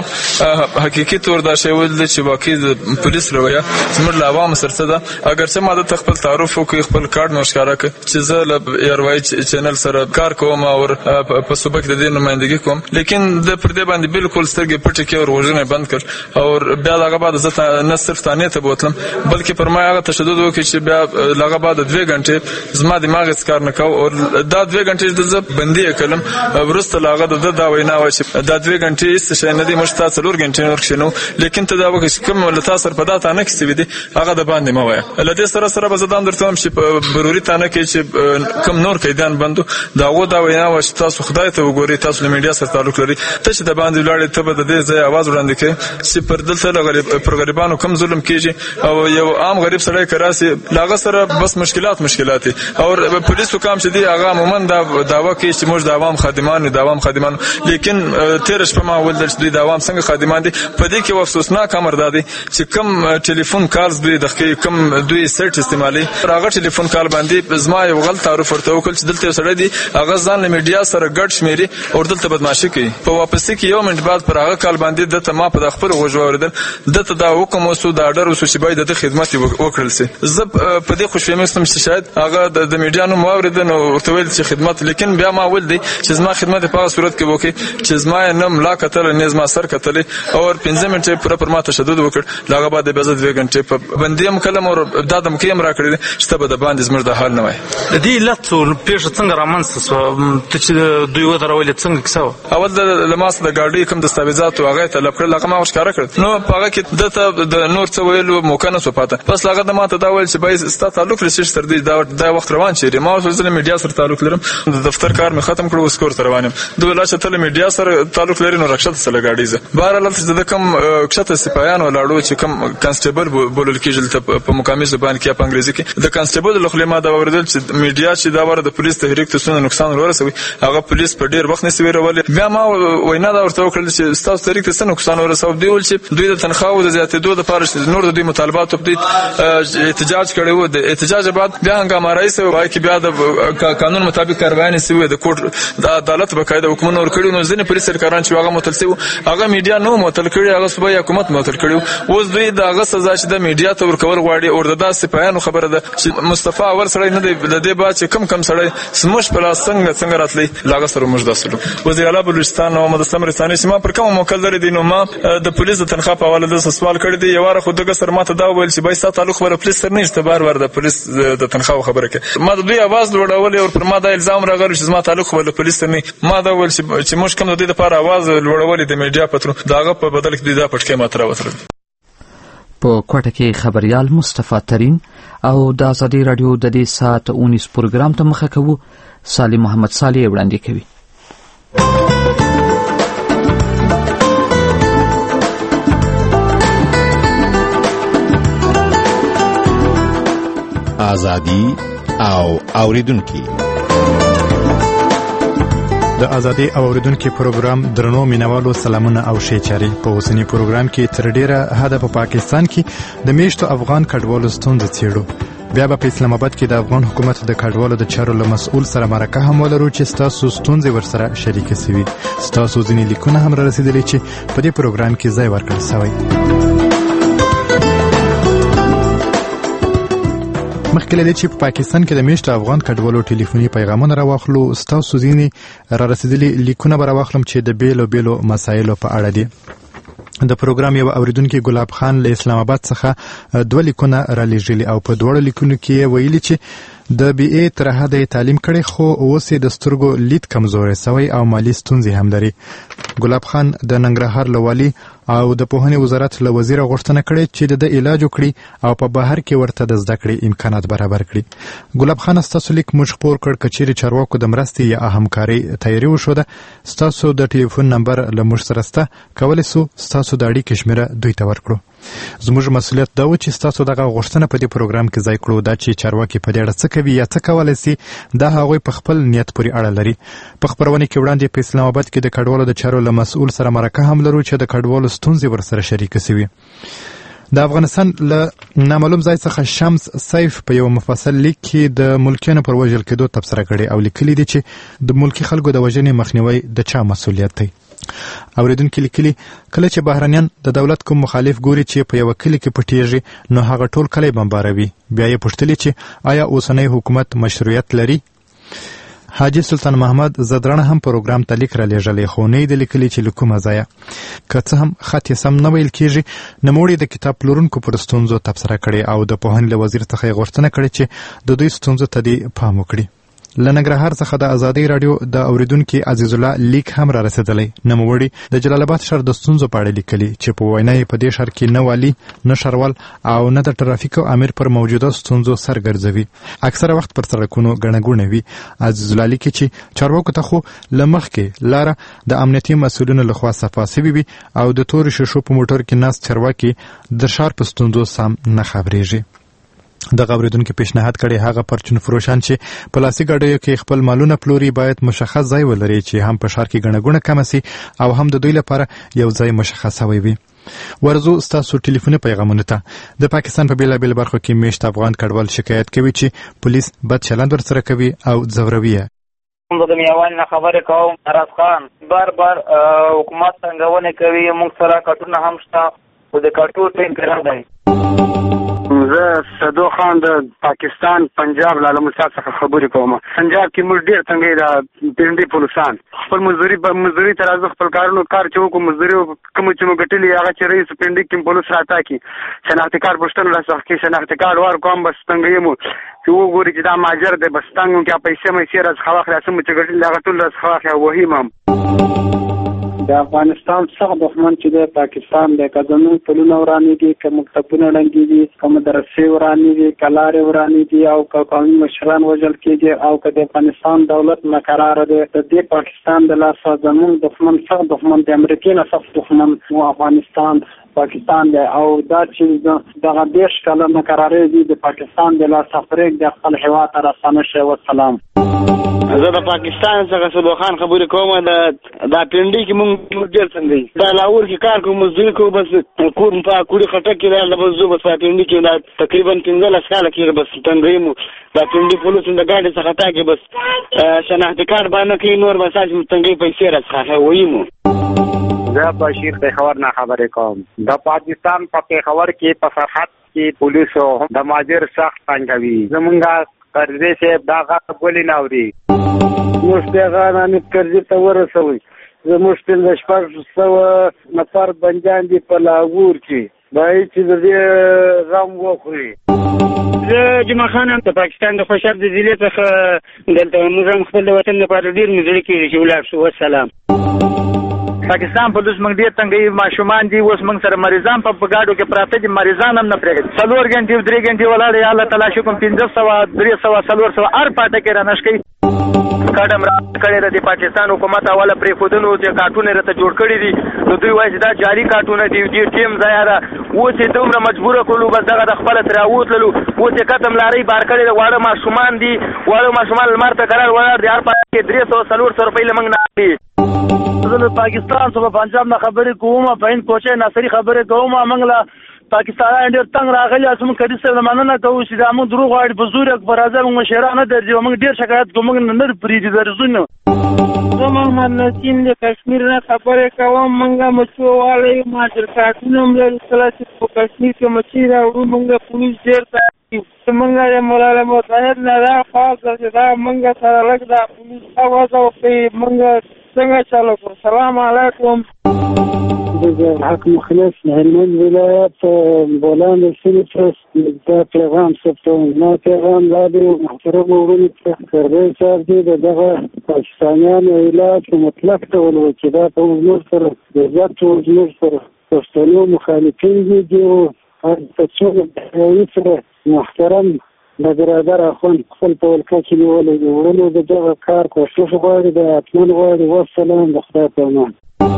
حقیقي تور دا شی ول چې واقعي د پولیس رویه زموږ له سرته ده. اگر څه ما د خپل تعارف وکړ خپل کارت نو ښکارا ک چې زه له ایروای چینل سره کار کوم او په صوبه کې د دې نمائندګي کوم، لیکن د پر دې باندې بالکل سترګې پټې کې او ورژنه بند کړ او بیا هغه بعد زه نه صرف تانه ته بوتلم بلکې پر ما هغه تشدد وکړ چې بیا هغه بعد دوه غنټې زما دماغ هیڅ کار نه کاو او دا دوه غنټې د زه بندي کلم ورسته لاغه د دا وینا و چې دا دوه غنټې هیڅ شي نه دي مشته څلور غنټې ورکشنو، لیکن ته دا وکړ کوم ولتا سر په داته نه کیسې دي هغه د باندې ما وای لدې سره سره به زدان درته هم چې ضروري تانه کې چې کم نور قیدان بندو دا و دا وینا و چې تاسو خدای ته وګورئ تاسو له میډیا سره تعلق لري ته چې د باندې لاړې ته به د دې ځای आवाज وړاندې کې چې پر دلته لغړي پر غریبانو کم ظلم کیږي او یو عام غریب سړی کراسي لاغه سره بس مشکلات مشکلات او پولیس حکام چې دی هغه عموما دا داوا کوي چې موږ د عوام خادمان د عوام خادمان، لیکن تیر شپه ما ول چې د عوام څنګه خادمان دي په دې کې افسوسناک امر دادي چې کم ټلیفون کالز دوی د کم دوی سرټ استعمالي راغه ټلیفون کال باندې زما یو غلط تعارف ورته وکړ چې دلته سړی دی هغه ځان له میډیا سره ګډ شمیري او دلته بدمعشي کوي. په واپس کې یو منټ بعد پر هغه کال باندې د ما په خپل غوږ اوریدل دته دا حکم وسو دا اډر وسو چې باید د خدمت وکړل سي. زه په دې خوشاله مسلم چې شاید هغه د میډیا نو موارد نو ورته ویل چې خدمت، لیکن بیا ما ول دی چې زما خدمت په هغه صورت کې وکړي چې زما نه ملا کتل نه زما سر کتل او پنځه منټه پر پر ما تشدد وکړ لاغه بعد به زه دوه غنټه په دیم کلم او دا د مکیم را کړی چې ته به د باندې زمر د حال نه وای د دې علت پیښه څنګه رامنځته شو ته چې دوی ودرولې څنګه کیسه اول د لماس د گاډي کوم دستاویزات او هغه ته لپاره لغه ما ښکارا کړ نو هغه کې د د نور څه ویلو موقع نه سپاته بس هغه د ماته دا ویل چې بای ستا تعلق لري چې تر دې دا وخت روان شي ما اوس د میډیا سره تعلق لرم د دفتر کار مې ختم کړو اوس کور ته روانم دوی لا چې تل میډیا سره تعلق لري نو رخصت سره گاډي زه بهر لفظ د کوم کښته سپایانو لاړو چې کوم کانسټیبل بولل کېږي په مقامي زبان کې په انګریزي کې د کانسټیبل له خلما دا وردل چې میډیا چې دا ور د پولیس تحریک ته څونه نقصان ورسوي هغه پولیس په ډیر وخت نسی ویرول بیا ما وینا دا ورته وکړل چې ستاسو تحریک ته څه نقصان ورسوي دی ول چې دوی د تنخواو د زیاتېدو د پاره نور د دوی مطالبات په دې احتجاج کړي وو د احتجاج بعد بیا هنګامه رئیس وای کې بیا د قانون مطابق کاروایی نسی وي د کوټ د عدالت بقاعده حکومت ور کړی نو ځینې پولیس سرکاران چې هغه متلسي هغه میډیا نو متل کړي هغه صوبایي حکومت متل کړي اوس دوی د هغه سزا چې د میډیا ته ورکول غواړي او د داسې پایانو خبره ده چې مصطفی اول سره نه دی د دې بعد چې کم کم سره سمش په لاس څنګه څنګه راتلی لاغه سره موږ داسلو وزیر اعلی بلوچستان محمد اسلام رساني سیمه پر کوم موکل لري دي نو ما د پولیس د تنخوا په حواله د سوال کړی دی یو واره خو دغه سره ماته دا ویل چې بای ستا تعلق ور پولیس سره نشته بار بار د پولیس د تنخوا خبره کې ما د دوی आवाज لوړول او پر ما دا الزام راغلی چې ما تعلق ور پولیس سره نه ما دا ویل چې موږ کوم د دې لپاره आवाज لوړول د میډیا پترو داغه په بدل کې دا پټکې ماتره وتر په کوټه کې خبريال مصطفی ترين او د ازادي رادیو د دې ساعت اونیس پروګرام ته مخه کوو سالم محمد صالح وړاندې کوي ازادي او اوریدونکو د ازادي او اوریدونکو پروګرام درنو مینوالو سلامونه او شیچاري په اوسنی پروګرام کې تر ډیره حد په پاکستان کې د میشتو افغان کډوالو ستونزې څیړو بیا په اسلام آباد کې د افغان حکومت د کډوالو د چارو له مسؤل سره مرکه هم ولرو چې ستاسو ستونزې ورسره شریک سوي ستاسو ځینې لیکونه هم را رسیدلي چې په دې پروګرام کې ځای ورکړل شوی مخکې له دې چې په پاکستان کې د میشتو افغان کډوالو ټلیفوني پیغامونه راواخلو ستاسو ځینې را رسیدلي لیکونه به راواخلم چې د بیلو بیلو مسایلو په اړه دي د پروګرام یو اوریدونکو ګلاب خان له اسلام آباد څخه دوه لیکونه را لېږلي او په دوړو لیکونو کې ویلي چې د بي اي تر حده تعلیم کړي خو اوس د سترګو لید کمزوري سوی او مالی ستونزې هم لري ګلاب خان د ننګرهار لوالي او د پوهنې وزارت له وزیر غوښتنه کړې چې د علاج وکړي او په بهر کې ورته د زده کړې امکانات برابر کړي ګلاب خان ستاسو لیک موږ خپور کړ کچېرې چارواکو د مرستې یا همکاري تیاری وشوده ستاسو د ټلیفون نمبر له موږ سره سته کولی سو ستاسو د اړیکې شمیره دوی ته ورکړو زموږ مسؤلیت دا و چې ستاسو دغه غوښتنه په دې پروګرام کې ځای کړو دا چې چارواکي په دې اړه څه کوي یا څه کولی سي دا هغوی په خپل نیت پورې اړه لري په خپرونه کې وړاندې په اسلام آباد کې د کډوالو د چارو له مسؤل سره مرکه هم لرو چې د کډوالو ستونزې ورسره شریکه سوي د افغانستان له نامعلوم ځای څخه شمس سیف په یو مفصل لیک کې د ملکیانو پر وژل کېدو تبصره کړې او لیکلي دي چې د ملکي خلکو د وژنې مخنیوی د چا مسؤلیت دی اوریدونکو لیکلي کله چې بهرنیان د دولت کوم مخالف ګوري چې په یو کلی کې پټیږي نو هغه ټول کلی بمباروي بیا یې پوښتلي چې آیا اوسنی حکومت مشروعیت لري حاجی سلطان محمد زدران هم پروګرام ته لیک را لېږلی خو نه یې د لیکلي چې له کومه ځایه که څه هم خط یې سم نه ویل کېږي نوموړي د کتاب پلورونکو پر ستونزو تبصره کړې او د پوهنې له وزیر څخه یې غوښتنه کړې چې د دوی ستونزو ته دې پام وکړي له ننګرهار څخه د ازادي رادیو د اوریدونکو عزیز الله لیک هم را رسیدلی نوموړي د جلال آباد ښار د ستونزو په اړه لیکلي چې په وینا یې په دې ښار کې نه والي نه ښاروال او نه د ټرافیکو امیر پر موجوده ستونزو سر ګرځوي اکثره وخت پر سړکونو ګڼه ګوڼه وي عزیز الله لیکي چې چارواکو ته خو له مخکې لاره د امنیتي مسؤلینو لخوا صفا سوي وي او د تورو شیشو په موټر کې ناست چارواکي د ښار په ستونزو سم نه خبرېږي د اوریدونکو پیشنهاد کړي هغه پرچون فروشان چې پلاسي ګاډیو کې خپل مالونه پلوري باید مشخص ځای ولري چې هم په ښار کې ګڼه ګوڼه کم سي او هم د دوی لپاره یو ځای مشخص وي ورزو ستاسو ټلیفوني پیغامونه ته د پاکستان په بیلابیل برخو کې میشت افغان کډوال شکایت کوي چې پولیس بد چلند ورسره کوي او ځوروي زه د میوان نه خبرې کوم راز خان بار بار حکومت څنګهونه کوي موږ سره کټونه هم شته او د کټو ټیم کړه دی زه صدو خان د پاکستان پنجاب لاله موسی څخه خبرې کوم. پنجاب کې موږ ډېر څنګه د پنډي پولیسان خپل مزدوري په مزدوري تر ازه خپل کارونو کار چې وکړو مزدوري کوم چې موږ ګټلې هغه چې رئیس پنډي کې پولیس راته کی شناختی کارت پوښتنه راڅخه کې شناختی کارت ور کوم بس څنګه یمو چې وګوري چې دا ماجر دی بس څنګه کې پیسې مې سیر از خواخ راسم چې ګټلې هغه ټول از خواخ او وهیم د افغانستان څخه دښمن چې د پاکستان د قدمو پلونه ورانی دي که مکتبونه ړنګي دي که مدرسې ورانی دي که لارې ورانی دي او که قومي مشران وژل کېږي او که د افغانستان دولت ناکراره دی د دې پاکستان د لاسه زموږ دښمن څخه دښمن د امریکې نه سخت دښمن مو افغانستان پاکستان دی او دا چې دغه دېرش کاله ناکرارۍ دي د پاکستان د لاسه پرېږدي خپل هېواد ته راستانه شي. والسلام. زه د پاکستان څخه صدو خان خبرې کوم. د دا پنډي کې موږ ډېر څنګه دا لاهور کې کار کوو مزدوري کوو بس کور په کوړي خټک کې دا بس زه بس په پنډي کې دا تقریبا پنځلس کاله کېږي بس تنګۍ مو دا پنډي پولیس د ګاډي څخه تاکي بس شناختی کارت باندې کوي نور بس چې تنګۍ پیسې راڅخه وایي. زه بشیر پېښور نه خبرې کوم. د پاکستان په پېښور کې په سرحد کې پولیسو د ماجر سخت تنګوي. زمونږ قرضې صاحب دا غږ ولې نه اوري؟ موږ پیغام قرضې ته ورسوئ. زموږ پنځه شپږ سوه نفر بندیان دي په لاهور کې باید چې د دې غم وخوري. زه جمعه خان یم د پاکستان د خوشحال د ضلع څخه دلته موږ هم خپل د وطن لپاره ډېر مې زړه کېږي چې ولاړ شو. والسلام. پاکستان پولیس موږ ډېر تنګوي ماشومان دي اوس موږ سره مریضان په ګاډو کې پراته دي مریضان هم نه پرېږدي څلور غنټې درې غنټې ولاړ یا الله تعالی شکر پنځه سوه درې سوه څلور سوه هر پاټه کې رانش کوي. کډم را کړی د پاکستان حکومت اوله پرېښودنو چې کارټونه راته جوړ کړي دي نو دوی وایي چې دا جعلي کارټونه دي ډېر ټیم ضایع ده. اوس یې دومره مجبوره کړلو بس دغه د خپله ترې راوتللو اوس یې کتم لارۍ بار کړې ده. واړه ماشومان دي واړه ماشومان لمر ته کرار ولاړ دي هر پاټه کې درې سوه څلور سوه روپۍ له موږ نه اخلي. زه له پاکستان څخه پنجاب نه خبرې کوم. په هند کوچۍ ناصري خبرې کوم. موږ له پاکستانیان ډېر تنګ راغلي زموږ کډي صاحب مننه کوو چې دا موږ دروغ غواړي په زور په راځه موږ مشران نه درځي موږ ډېر شکایت کوو موږ نه پرېږدي درځونه. زه محمد نسیم د کشمیر نه خبرې کوم. موږ مچو والا یو ماجر کارټونه هم لرو. کله چې په کشمیر کې مچۍ راوړو موږ پولیس ډېر تعقیب موږ د مولانا متحد نه دا خاص ده چې دا موږ سره لږ دا پولیس اواز وکړي موږ څنګه چالو کړو. سلام علیکم. حق مخلص هلمند ولایت بولان سیلفس دا پیغام ثبتوم. ما پیغام لادي محترم وګړي څخه صاحب دي دغه پاکستانیانو علاج مطلق ډول و چې دا په موږ سره د ذات موږ سره پښتنو مخالفین دي او هر څه سره محترم د برادر اخوان خپل په ولکه کې نیولې دي ورونو د دغه کار کوشش غواړي د اتمن غواړي. والسلام. د خدای په امان.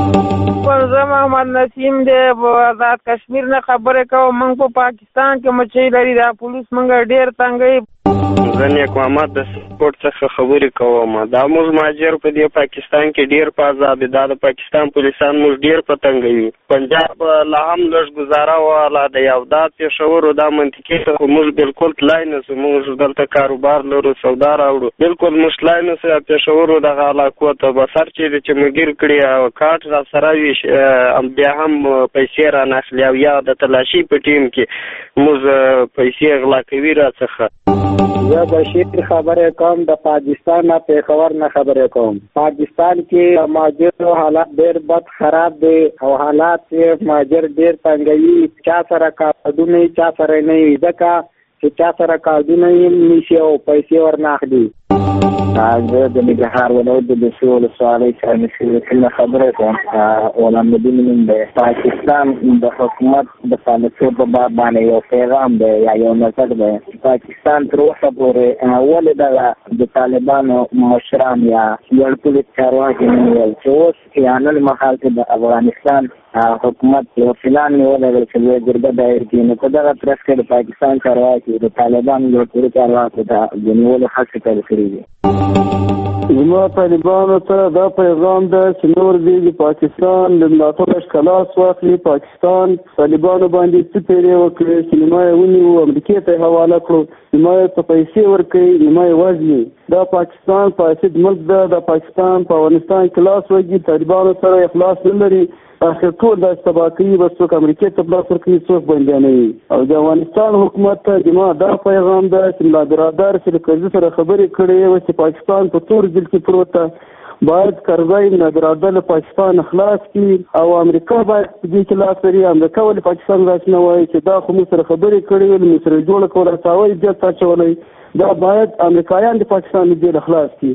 زه محمد نسیم دی د کشمیر نه خبرې کوم. موږ په پاکستان کې مچۍ لري دا پولیس موږ ډېر تنګوي. زه نیک محمد د سپورټ څخه خبرې کوم. دا موږ ماجر په دې پاکستان کې ډېر په عذاب دا د پاکستان پولیسان موږ ډېر په تنګوي. پنجاب لا هم لږ ګزاره واله د یو دا پېښور دا منطقي خو موږ بالکل تلای نه سو. موږ دلته کاروبار لرو سودا راوړو بالکل موږ تلای نه سو. پېښور دغه علاقو ته به سر چې چې موږ ګیر کړي او کارت را سره وي بیا هم پیسې را ناخلي او یا د تلاشي په ټیم کې موږ پیسې غلا کوي راڅخه. زه بشیر خبرې کوم. د پاکستان نه پېښور نه خبرې کوم. پاکستان کې ماجر حالات ډېر بد خراب دي او حالات یې ماجر ډېر تنګوي. چا سره کارډونه چا سره نه وي ځکه چې چا سره کارډونه یې نیسي او پیسې ورنه اخلي. زه د ننګرهار ولایت د دسي ولسوالۍ څخه مسعود خبرې کوم. غلام نبي نوم دی. پاکستان د حکومت د پالیسیو په باب باندې یو پیغام دی یا یو نظر دی. پاکستان تر اوسه پورې ولې دغه د طالبانو مشران یا لوړ پولیس چارواکي نه ویل چې اوس یا نن مهال کې د افغانستان حکومت یو پلان نیولی دی چې لویه جرګه دایر کړي. نو په دغه ترڅ کې د پاکستان چارواکي د طالبانو لوړ پولیس چارواکو ته د نیولو هڅې پیل کړي دي. زما طالبانو ته دا پیغام ده چې نور دې د پاکستان د ملاتړ ښکلاس واخلي. پاکستان طالبانو باندې څه پیرې وکړي سینما یې ونیو امریکې ته یې حواله کړو ما ته پیسې ورکوي ما یې وژني. دا پاکستان فاسد ملک ده. د پاکستان په افغانستان کې لاس وږي، طالبانو سره اخلاص نه لري. اخر ټول د تباکي بس څوک امریکا ته بلاس ورکوي، څوک بندیانوي. او د افغانستان حکومت ته د ما دا پیغام ده چې ملا برادر سره کرزي سره خبرې کړې و چې پاکستان په تور ځل کې پروت ده، باید کرزي ملا برادر پاکستان اخلاص کړي او امریکا باید دې کې لاس لري. امریکا ولې پاکستان راځي نه وایي چې دا خو موږ سره خبرې کړې وې، موږ سره جوړه کوله تاوي دې تاچولې. دا باید امریکایان د پاکستان دې اخلاص کړي.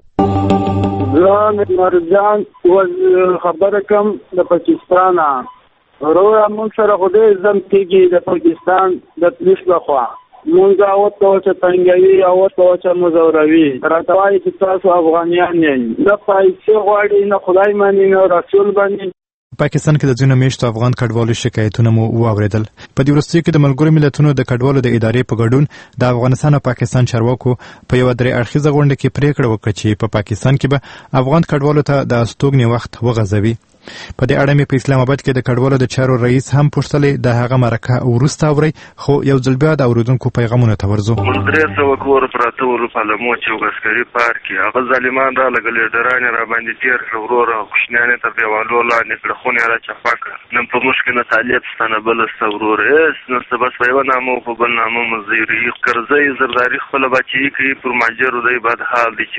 ځان مرجان و خبره کوم د پاکستان ورو موږ سره خو دې زم کېږي د پاکستان د پولیس لخوا مونږ او ته چې تنګوي او ته چې مزوروي راته وایي چې تاسو افغانیان یې نه پیسې غواړي نه خدای مانی نه رسول باندې. پاکستان کې د ځینو میشتو افغان کډوالو شکایتونه مو واوریدل. په دې وروستیو کې د ملګرو ملتونو د کډوالو د ادارې په ګډون د افغانستان او پاکستان چارواکو په یو درې اړخیزه غونډه کې پریکړه وکړه چې په پاکستان کې به افغان کډوالو ته د استوګنې وخت وغځوي. په دې اړه مې په اسلام آباد کې د کډوالو د چارو رئیس هم پوښتلې د هغه مرکه وروسته اوري، خو یو ځل بیا د اوریدونکو پیغامونو ته ورځو. درې سوه کور پراته ول په لمو چې عسکري پارک کې هغه ظالمان را لګلې ډرانې را باندې تیر کړ، ورور او خوشنیانې ته دیوالو لاندې کړ، خونې را چپه کړ. نن په موږ کې نه طالب ستنه بل سته ورور هېڅ نسته، بس په یوه نامه په بل نامه مزیري کرزی زرداري خپله بچي کوي پر ماجرو دی بد حال دی.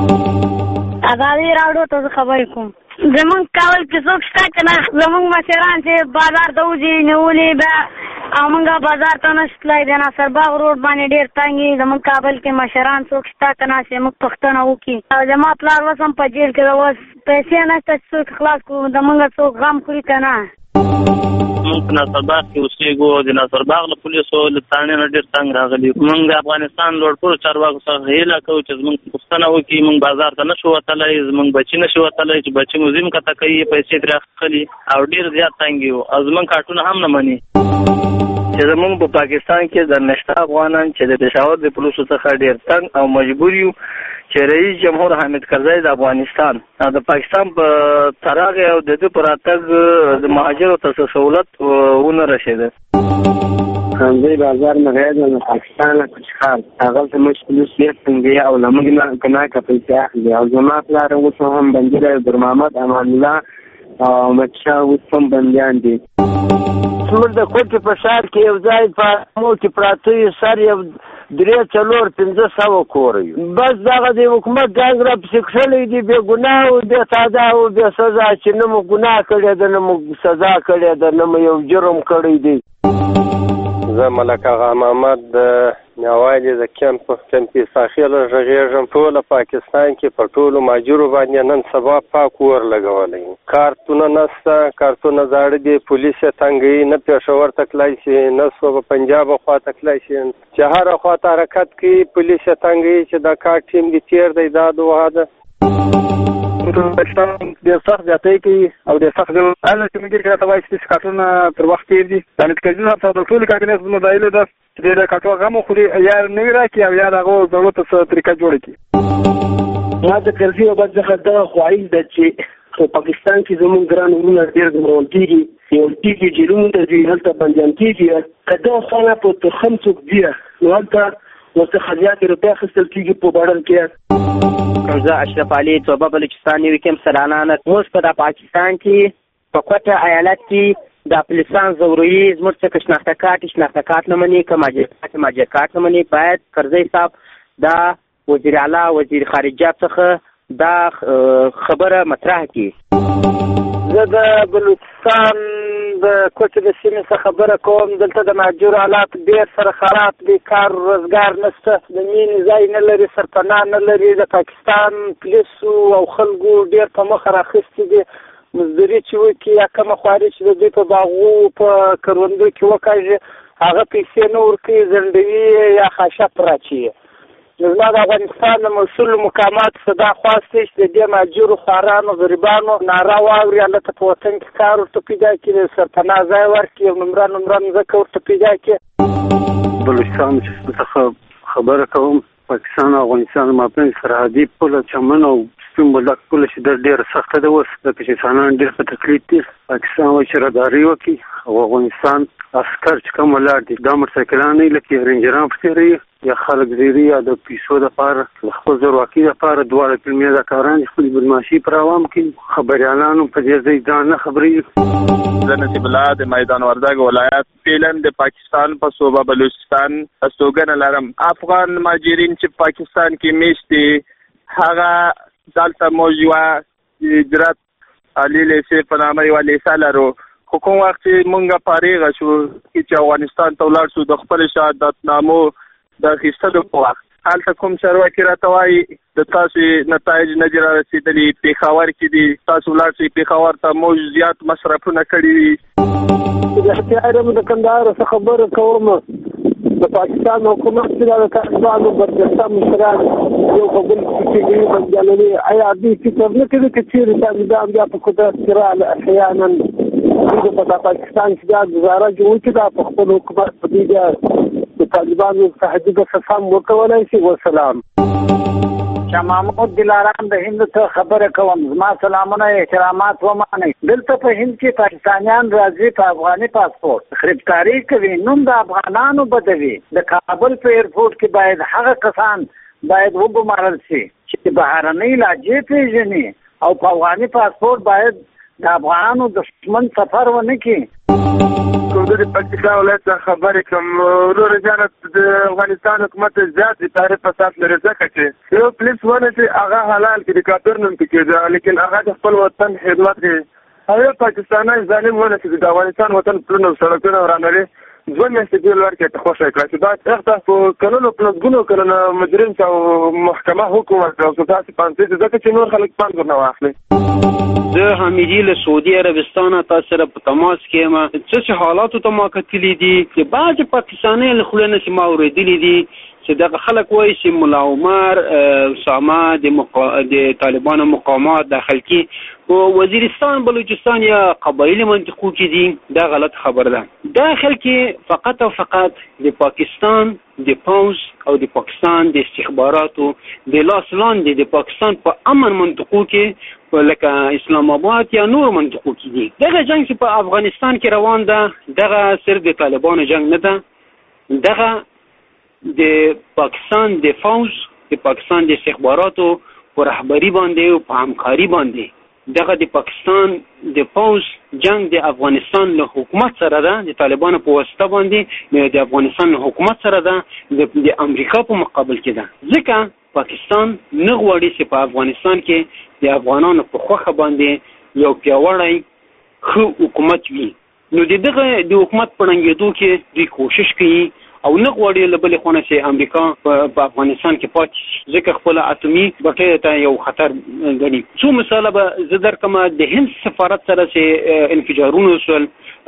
ازادي راډیو ته خبرې کوم. زمونږ کابل کې څوک شته که نه؟ زمونږ مشران چې بازار ته وځي نیولې بیا او موږ بازار ته نه شو تللی. د ناصرباغ روډ باندې ډېر تنګ وي. زمونږ کابل کې مشران څوک شته که نه چې موږ پوښتنه وکړي؟ او زما پلار اوس هم په جیل کې ده، اوس پیسې نشته چې څوک خلاص کړو. د موږ څوک غم خوري که نه؟ موږ په ناصرباغ کې اوسېږو. د ناصرباغ له پولیسو له تاڼې نه ډېر تنګ راغلي. موږ د افغانستان لوړپوړو چارواکو څخه هیله کوو چې زموږ پوښتنه وکړي. موږ بازار ته نه شو وتلی، زموږ بچي نه شو وتلی چې بچي مو زیم کته کوي، پیسې ترې اخلي او ډېر زیات تنګ یو او زموږ کارټونه هم نه مني. چې زموږ په پاکستان کې د نشته افغانان چې د پېښور د پولیسو څخه ډېر تنګ او مجبور یو چې رئیس جمهور حامد کرزی د افغانستان او د پاکستان په تراغ او د دې پر اتګ د مهاجرو ته سہولت ونه رسیده. خانزی بازار مغیر د پاکستان کچھ خال هغه ته مش پولیس یې څنګه او لمګ نه کنا کا پیسې اخلي او زما پلار اوس هم بندي در محمد امان الله او مچا اوس هم بنديان دي. زموږ د کوټې په ښار کې یو ځای په مو کې پراته سر یو درې څلور پنځه سوه کور یو. بس دغه د حکومت ګنګ را پسې کښلی دي، بې ګناه او بې ساده او بې سزا چې نه مو ګناه کړې ده نه مو سزا کړې ده نه مو یو جرم کړی دی. زه ملک آغا محمد د میوالي د کمپ کمپي ساخیله غږېږم. ټوله پاکستان کې په ټولو ماجرو باندې نن سبا پاک اور لګولی. کارتونه نسته، کارتونه زاړه دي، پولیس یې تنګوي، نه پېښور ته تللی شي نه څوک پنجاب خوا ته تللی شي، چې هره خوا ته حرکت کوي پولیس یې تنګوي چې دا کار ټیم دې تېر دی، دا دعا ده. پاکستان ډېر سخت زیاتی کوي او ډېر سخت ډول هله چې موږ راته وایي چې کارټونه تر وخت تېر دي. د حامد کرزي صاحب ته د ټولو کابینې مدعیله ده چې د کارټو غم وخوري، یا نوي راکړي او یا د هغو ضرورت ته څه طریقه جوړه کړي. ما د کرزي او بد څخه دغه خواهش ده چې په پاکستان کې زموږ ګران وروڼه ډېر ګمرول کېږي، نیول کېږي، جیلونو ته ځي، هلته بندیان کېږي. که دغه خانه په تخم څوک ځي نو هلته ورڅخه زیاتې روپۍ اخیستل کېږي په بارډر کې. زه اشرف علي توبه بلوچستان نیوي کمپ سرانانه. موږ په د پاکستان کې په کوټه ایالت کې د پولیسان زوروي زموږ څخه شناخته کارت شناخته کارت نه مني، که ماجر کارت ماجر کارت نه مني. باید کرزی صاحب د وزیر اعلی وزیر خارجه څخه دا خبره مطرح کړي. زه د بلوچستان د کوټې د سیمې څخه خبره کوم. دلته د مهاجرو حالات ډېر سره خراب دي، کار روزګار نشته، د مینې ځای نه لري، سرپناه نه لري. د پاکستان پولیسو او خلکو ډېر په مخه راخیستي دي مزدوري چې وکړي یا کومه خواري چې د دوی په باغو په کروندو کې وکړي هغه پیسې نه ورکوي، زنډوي یا خاشاک راچوي. نو زما د افغانستان د مسؤلو مقاماتو څخه دا خواست دی چې د دې مهاجرو خوارانو غریبانو ناره واوري، هلته په وطن کې کار ورته پیدا کړي، د سرپناه ځای ورکړي، یو نمره نمره مځکه ورته پیدا کړي. بلوچستان څخه خبره کوم. پاکستان او افغانستان مابین سرحدي پوله چمن او سپین بولدک پوله چې د ډېره سخته ده اوس ځکه چې انسانان ډېر په تکلیف دي. پاکستان وایي چې راداري وکړي او افغانستان عسکر چې کوم ولاړ دي دا موټرسایکلان نه لکه رینجران پسې تېروي یا خلک زیري یا د پیسو دپاره د خپل زورواکۍ دپاره دواړه کلمې دا کاران دي خپلې بدماشي پر عوام کوي. خبریالانو په دې ځای ځان نه خبرېږي. زه نصیب الله د میدان وردګ ولایت فعلا د پاکستان په صوبه بلوچستان استوګنه لرم. افغان مهاجرین چې پاکستان کې میشت دي هغه دلته موږ یوه هجرت علي لیسې په نامه یوه لیسه لرو. خو کوم وخت چې مونږ فارغه شو چې افغانستان ته ولاړ شو د خپل شهادتنامو د اخیستلو په وخت هلته کوم چارواکي راته وایي د تاسو نتایج نه دي رارسېدلي پېښور کې دي تاسو ولاړ شئ پېښور ته موږ زیات مصرفونه کړي دي. د اختیار د کندهار څخه خبره کوم د پاکستان حکومت چې د طالبانو برجسته مشران یو په بل کې کوي بندیانوني آیا دې فکر نه کوي چې چیرې طالبان بیا په قدرت کې راغله احیانا د پاکستان چې دا ګزاره جوړ کړي دا په خپل حکومت په دې د طالبانو تهدید څخه وکولای شي. وسلام. شاه محمود دلارام د هند ته خبره کوم زما سلامونه احترامات ومنئ. دلته په هند کې پاکستانیان راځي په افغاني پاسپورت خریداري کوي نوم د افغانانو بدوي. د کابل په ایرپورټ کې باید هغه کسان باید وګمارل شي چې بهرنۍ لهجې پیژني او په افغاني پاسپورت باید د افغانانو دشمن سفر ونه کړي. کوم د پاکستان ولایت خبرې کوم ورور جان د افغانستان حکومت زیات دي تاریخ فساد لري ځکه چې یو پولیس ونه چې هغه حلال کړي کافر نن پکې ده لیکن هغه د خپل وطن خدمت کوي. هغه پاکستاني ظالم ونه چې د افغانستان وطن پلونه سړکونه ورانوي ځوان میاشتې ډېر لوړ کې خوښه کړه چې دا اخته په کلونو پلسګونو کلونه مجرم او محکمه حکم ورکړ او تاسو پانځه ځکه چې نور خلک پانځه نه واخلي. زه حمیدي له سعودي عربستان تاسو سره په تماس کې یم. څه چې حالاتو ته ما کتلي دي چې بعضې پاکستاني له خولې نه چې ما اورېدلي دي چې دغه خلک وایي چې ملا عمر اسامه د مقا... د طالبانو مقامات داخل کې په وزیرستان بلوچستان یا قبایلي منطقو کې دي دا غلط خبر ده. داخل کې فقط او فقط د پاکستان د پوز او د پاکستان د استخباراتو د لاس لاندې د پاکستان په امن منطقو کې لکه اسلام آباد یا نور منطقو کې دي. دغه جنگ چې په افغانستان کې روان ده دغه صرف د طالبانو جنگ نه ده. دغه د پاکستان د فوج د پاکستان د استخباراتو په رهبری باندې او په همکاري باندې دغه د پاکستان د فوج جنگ د افغانستان له حکومت سره ده د طالبانو په واسطه باندې د افغانستان له حکومت سره ده د امریکا په مقابل کې ده ځکه پاکستان نه غواړي چې په افغانستان کې د افغانانو په خوخه باندې یو پیاوړی ښه حکومت وي. نو د دغه د حکومت په ړنګېدو کې دوی کوشش کوي او نه غواړي له بلې خونه چې امریکا په افغانستان کې پاتې شي ځکه خپله اتومي بټۍ ته یو خطر ګڼي. څو مثاله به زه درکړم د هند سفارت سره چې انفجارونه وشول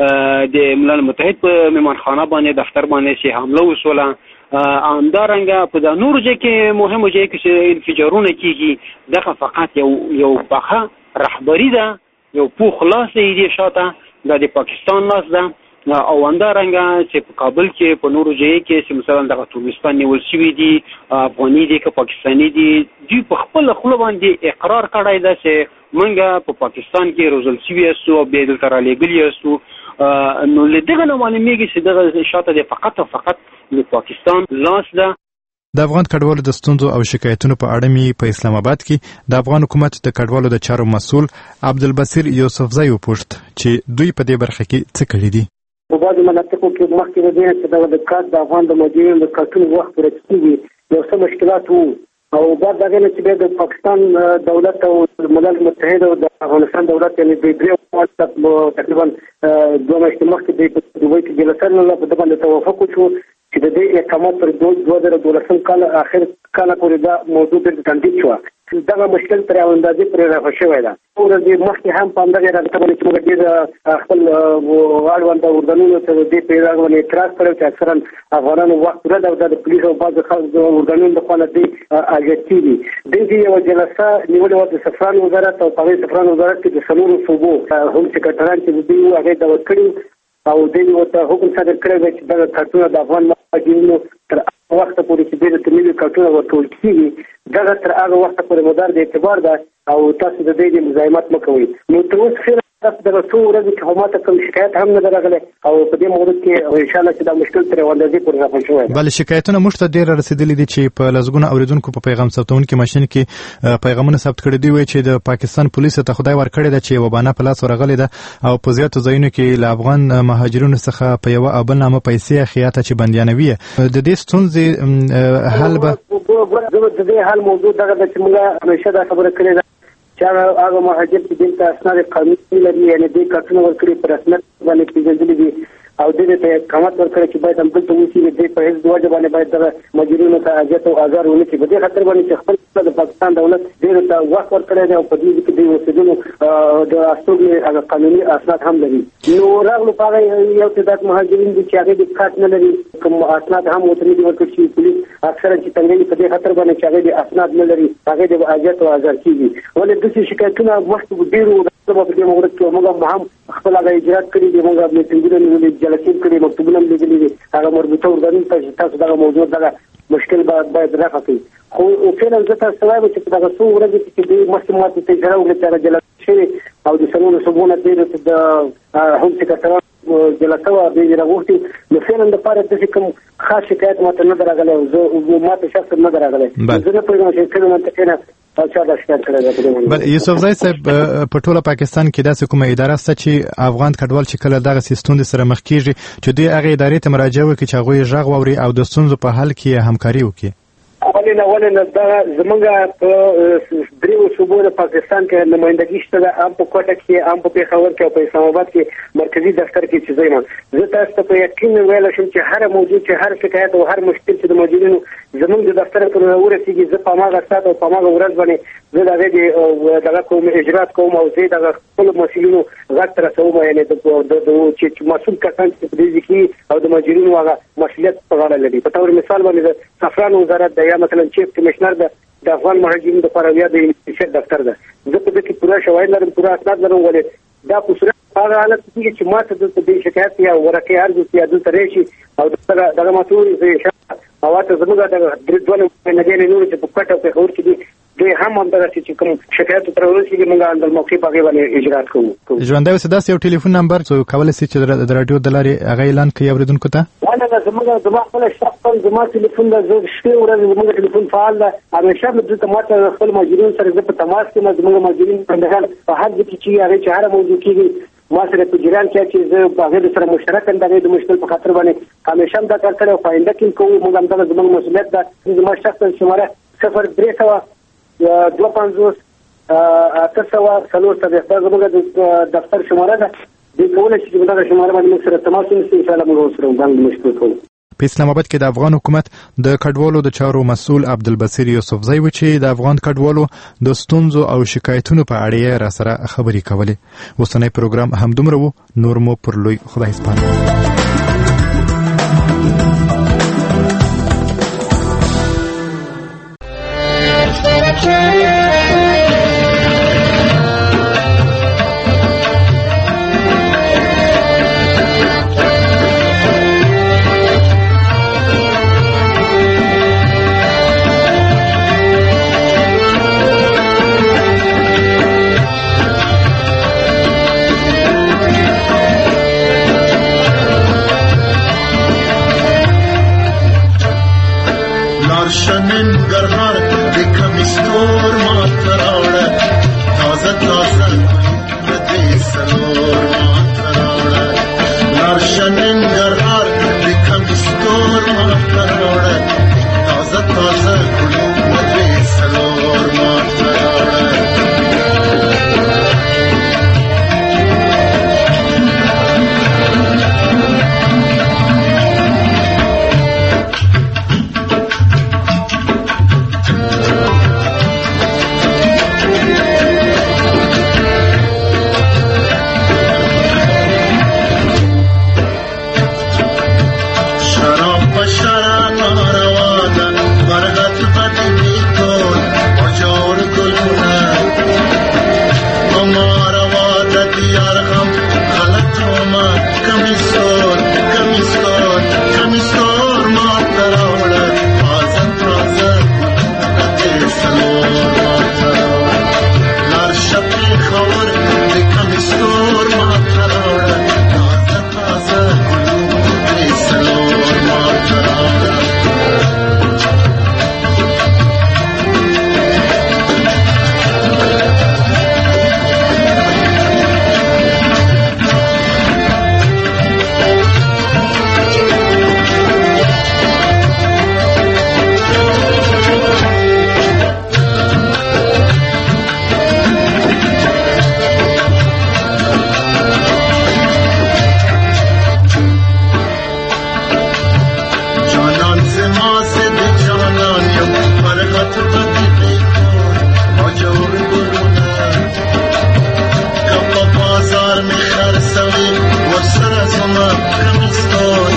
د ملل متحد په مهمانخانه باندې دفتر باندې چې حمله وشوله همدارنګه په د نورو ځای کې مهمو ځای کې چې انفجارونه کېږي دغه فقط یو یو پخه رهبري ده یو پوخ لاس دی دې شاته دا د پاکستان لاس ده او همدارنګه چې په کابل کې په نورو ځای کې چې مثلا دغه ټوریستان نیول شوي دي افغاني دي که پاکستاني دي دوی په خپله خوله باندې اقرار کړی ده چې موږ په پاکستان کې روزل شوي یاستو او بیا دلته رالیږلي یاستو. نو له دغه نه معلومیږي چې دغه شاته د فقط او فقط د پاکستان لاس ده. د افغان کډوالو د ستونزو او شکایتونو په اړه می په اسلام آباد کې د افغان حکومت د کډوالو د چارو مسؤل عبدالبصیر یوسفزی وپوښت چې دوی په دې برخه کې څه کړي دي. په بعضو مناطقو کې مخکې د دې چې د کار د افغان د مدیرینو د کارتونو وخت پوره کېږي یو څه مشکلات وو او بعد دغه نه چې د پاکستان دولت او ملل متحد او د افغانستان دولت یعنې د درې تقریبا دوه میاشتې مخکې د دوبۍ کې جلسه لرله په ده باندې توافق وشو چې د دې اقامت پر دوه زره دولسم کال اخر کاله پورې دا موضوع بېرته تمدید شوه. دغه مشکل تر یو اندازې پرې رفع شوی ده. ورځې مخکې هم په همدغې رابطه باندې چې موږ ډېر خپل اړونده اردنونو ته د دې په اړه باندې اعتراض کړی چې اکثرا افغانانو وخت پوره ده او دا د پولیسو او بعضو اردنونو د خوا نه دې اجازتي دي. دې کې یوه جلسه نیولې وه د سفران وزارت او په هغې سفران وزارت کې د څلورو صوبو هم سکرټران چې د دوی وو هغې دعوت کړي او دوی ورته حکم صادر کړی دی چې دغه کارتونه د افغان مهاجرینو تر وخته پورې چې دې ته نوي کارتونه ورکول کېږي دغه تر هغه وخته پورې مدار د اعتبار ده او تاسو د دې د مزاحمت مه کوئ. نو تر اوسه خیره دغه څو ورځې کې خو ماته کوم شکایت هم نه ده راغلی او په دې مورد کې انشاءالله چې دا مشکل تر یوه اندازې پورې راغلی شوی ده. بله شکایتونه موږ ته ډېر رسېدلي دي چې په لسګونه اورېدونکو په پیغام ثبتونکي ماشین کې پیغامونه ثبت کړي دي وایي چې د پاکستان پولیسو ته خدای ورکړې ده چې یوه بانه په لاس ورغلې ده او په زیاتو ځایونو کې له افغان مهاجرینو څخه په یوه او بل نامه پیسې اخلي حتی چې بندیانوي د دې ستونزې حل به د دې حل موضوع دغه ده چې موږ همیشه دا خبره کړې ده چې هغه مهاجر چې دلته اسناد قانوني لري یعنې دې کارتونه ورکړي په رسمیت باندې پېژندلي دي او دې ته قامت ورکړی چې باید همدلته اوسي دې په هېڅ وجه باندې باید دغه مهاجرینو ته اذیت او آزار ونه کړي. په دې خاطر باندې چې خپل د پاکستان دولت دې ته وخت ورکړی دی او په دې کې د اوسېدلو د استوګنې هغه قانوني اسناد هم لري. نو راغلو په هغه یو تعداد مهاجرین دي چې هغې د کارت نه لري کوم اسناد هم ورته نه دي ورکړل شوي. پولیس اکثرا چې تنګوي په دې خاطر باندې چې هغې د اسناد نه لري هغې د اذیت او آزار کېږي. ولې داسې شکایتونه مخکې ډېر وو په دې مورد کې موږ هم خپل هغه اجرات کړي دي موږ میټینګونه نیولي جلسې کړي مکتوبونه هم لیکلي دي هغه مربوطه ارګانونو ته چې تاسو دغه موضوع دغه مشکل باید رفع کړي. خو فعلا زه تاسو ته وایم چې په دغه څو ورځو کې چې دوی مخکې ماته ته اجاره وکړه چې هغه جلسه شوې او د څلورو صوبونو ډېرو د هم سکرټرانو جلسه وه دوی راغوښتي نو فعلا دپاره داسې کوم خاص شکایت ماته نه ده راغلی او زه ماته شخصا نه ده راغلی. زه نه پوهېږم چې کومه منطقې نه بل یوسف زای صاحب په ټوله پاکستان کې داسې کومه اداره شته چې افغان کډوال چې کله دغسې ستونزې سره مخ کېږي چې دوی هغې ادارې ته مراجعه وکړي چې هغوی یې غږ واوري او د ستونزو په حل کې همکاري وکړي. ولې نه ولې نه دغه زموږ په دریو صوبو د پاکستان کې نمایندګي شته ده هم په کوټه کې هم په پېښور کې او په اسلام آباد کې مرکزي دفتر کې چې ځای زه تاسو ته په یقین ویلی شم چې هر موضوع چې هر شکایت او هر مشکل چې د مهاجرینو زموږ د دفتر پورې راورسېږي زه په هماغه ساعت او په هماغه ورځ باندې زه د هغې د دغه کوم اجرات کوم او زه دغه خپلو مسؤلینو غږ ته رسوم یعنې د چې مسؤل کسان چې په دې کې او د مهاجرینو هغه مسؤلیت په غاړه لري. په طور مثال باندې د سفرانو وزارت د یا مثلا چیف کمشنر د د افغان مهاجرینو لپاره یا د انشاء دفتر ده زه په دې کې پوره شواهد لرم پوره اسناد لرم. ولې دا په صورت هغه حالت کې چې ماته دلته دې شکایت یا ورقې عرض یا دلته راشي او دغه دغه مسؤل زه او ته زموږ د دوه نګې نور چې په کوټه او پېښور کې دي دوی هم همدغسې چې کوم شکایت تر ورسېږي موږ اندل موقع په هغې باندې اجرات کوو. ژوندی اوسې داسې یو ټلیفون نمبر څو کولی شي چې د راډیو د لارې هغه اعلان کړي اورېدونکو ته؟ ولې نه زموږ زما خپله شخصا زما ټلیفون ده زه شپې ورځې زموږ ټلیفون فعال ده همیشه به دلته ما ته خپل مهاجرینو سره زه په تماس کې یم. زموږ مهاجرین کندهار په هر ځای کې چې هغې چې هره موضوع کېږي ما سره په جریان کې چې زه په هغې سره مشترک یم د هغې د مشکل په خاطر باندې همیشه هم دا کار کړی او په آینده کې کوو. موږ همدغه زموږ مسؤلیت ده. زما شخصا شماره صفر درې سوه دوه پنځوس اته سوه څلور څلوېښت دا زموږ د دفتر شماره ده. دوی کولی شي چې په دغه شماره باندې موږ سره تماس ونیسي انشاءالله موږ ورسره وړاندې مشکل کوو. په اسلام آباد کې د افغان حکومت د کډوالو د چارو مسؤل عبدالبصیر یوسفزی و چې د افغان کډوالو د ستونزو او شکایتونو په اړه یې راسره خبرې کولې. اوسنی پروګرام همدومره و، نور مو پر لوی خدای سپارم. سړی ورسره زما کم ستوري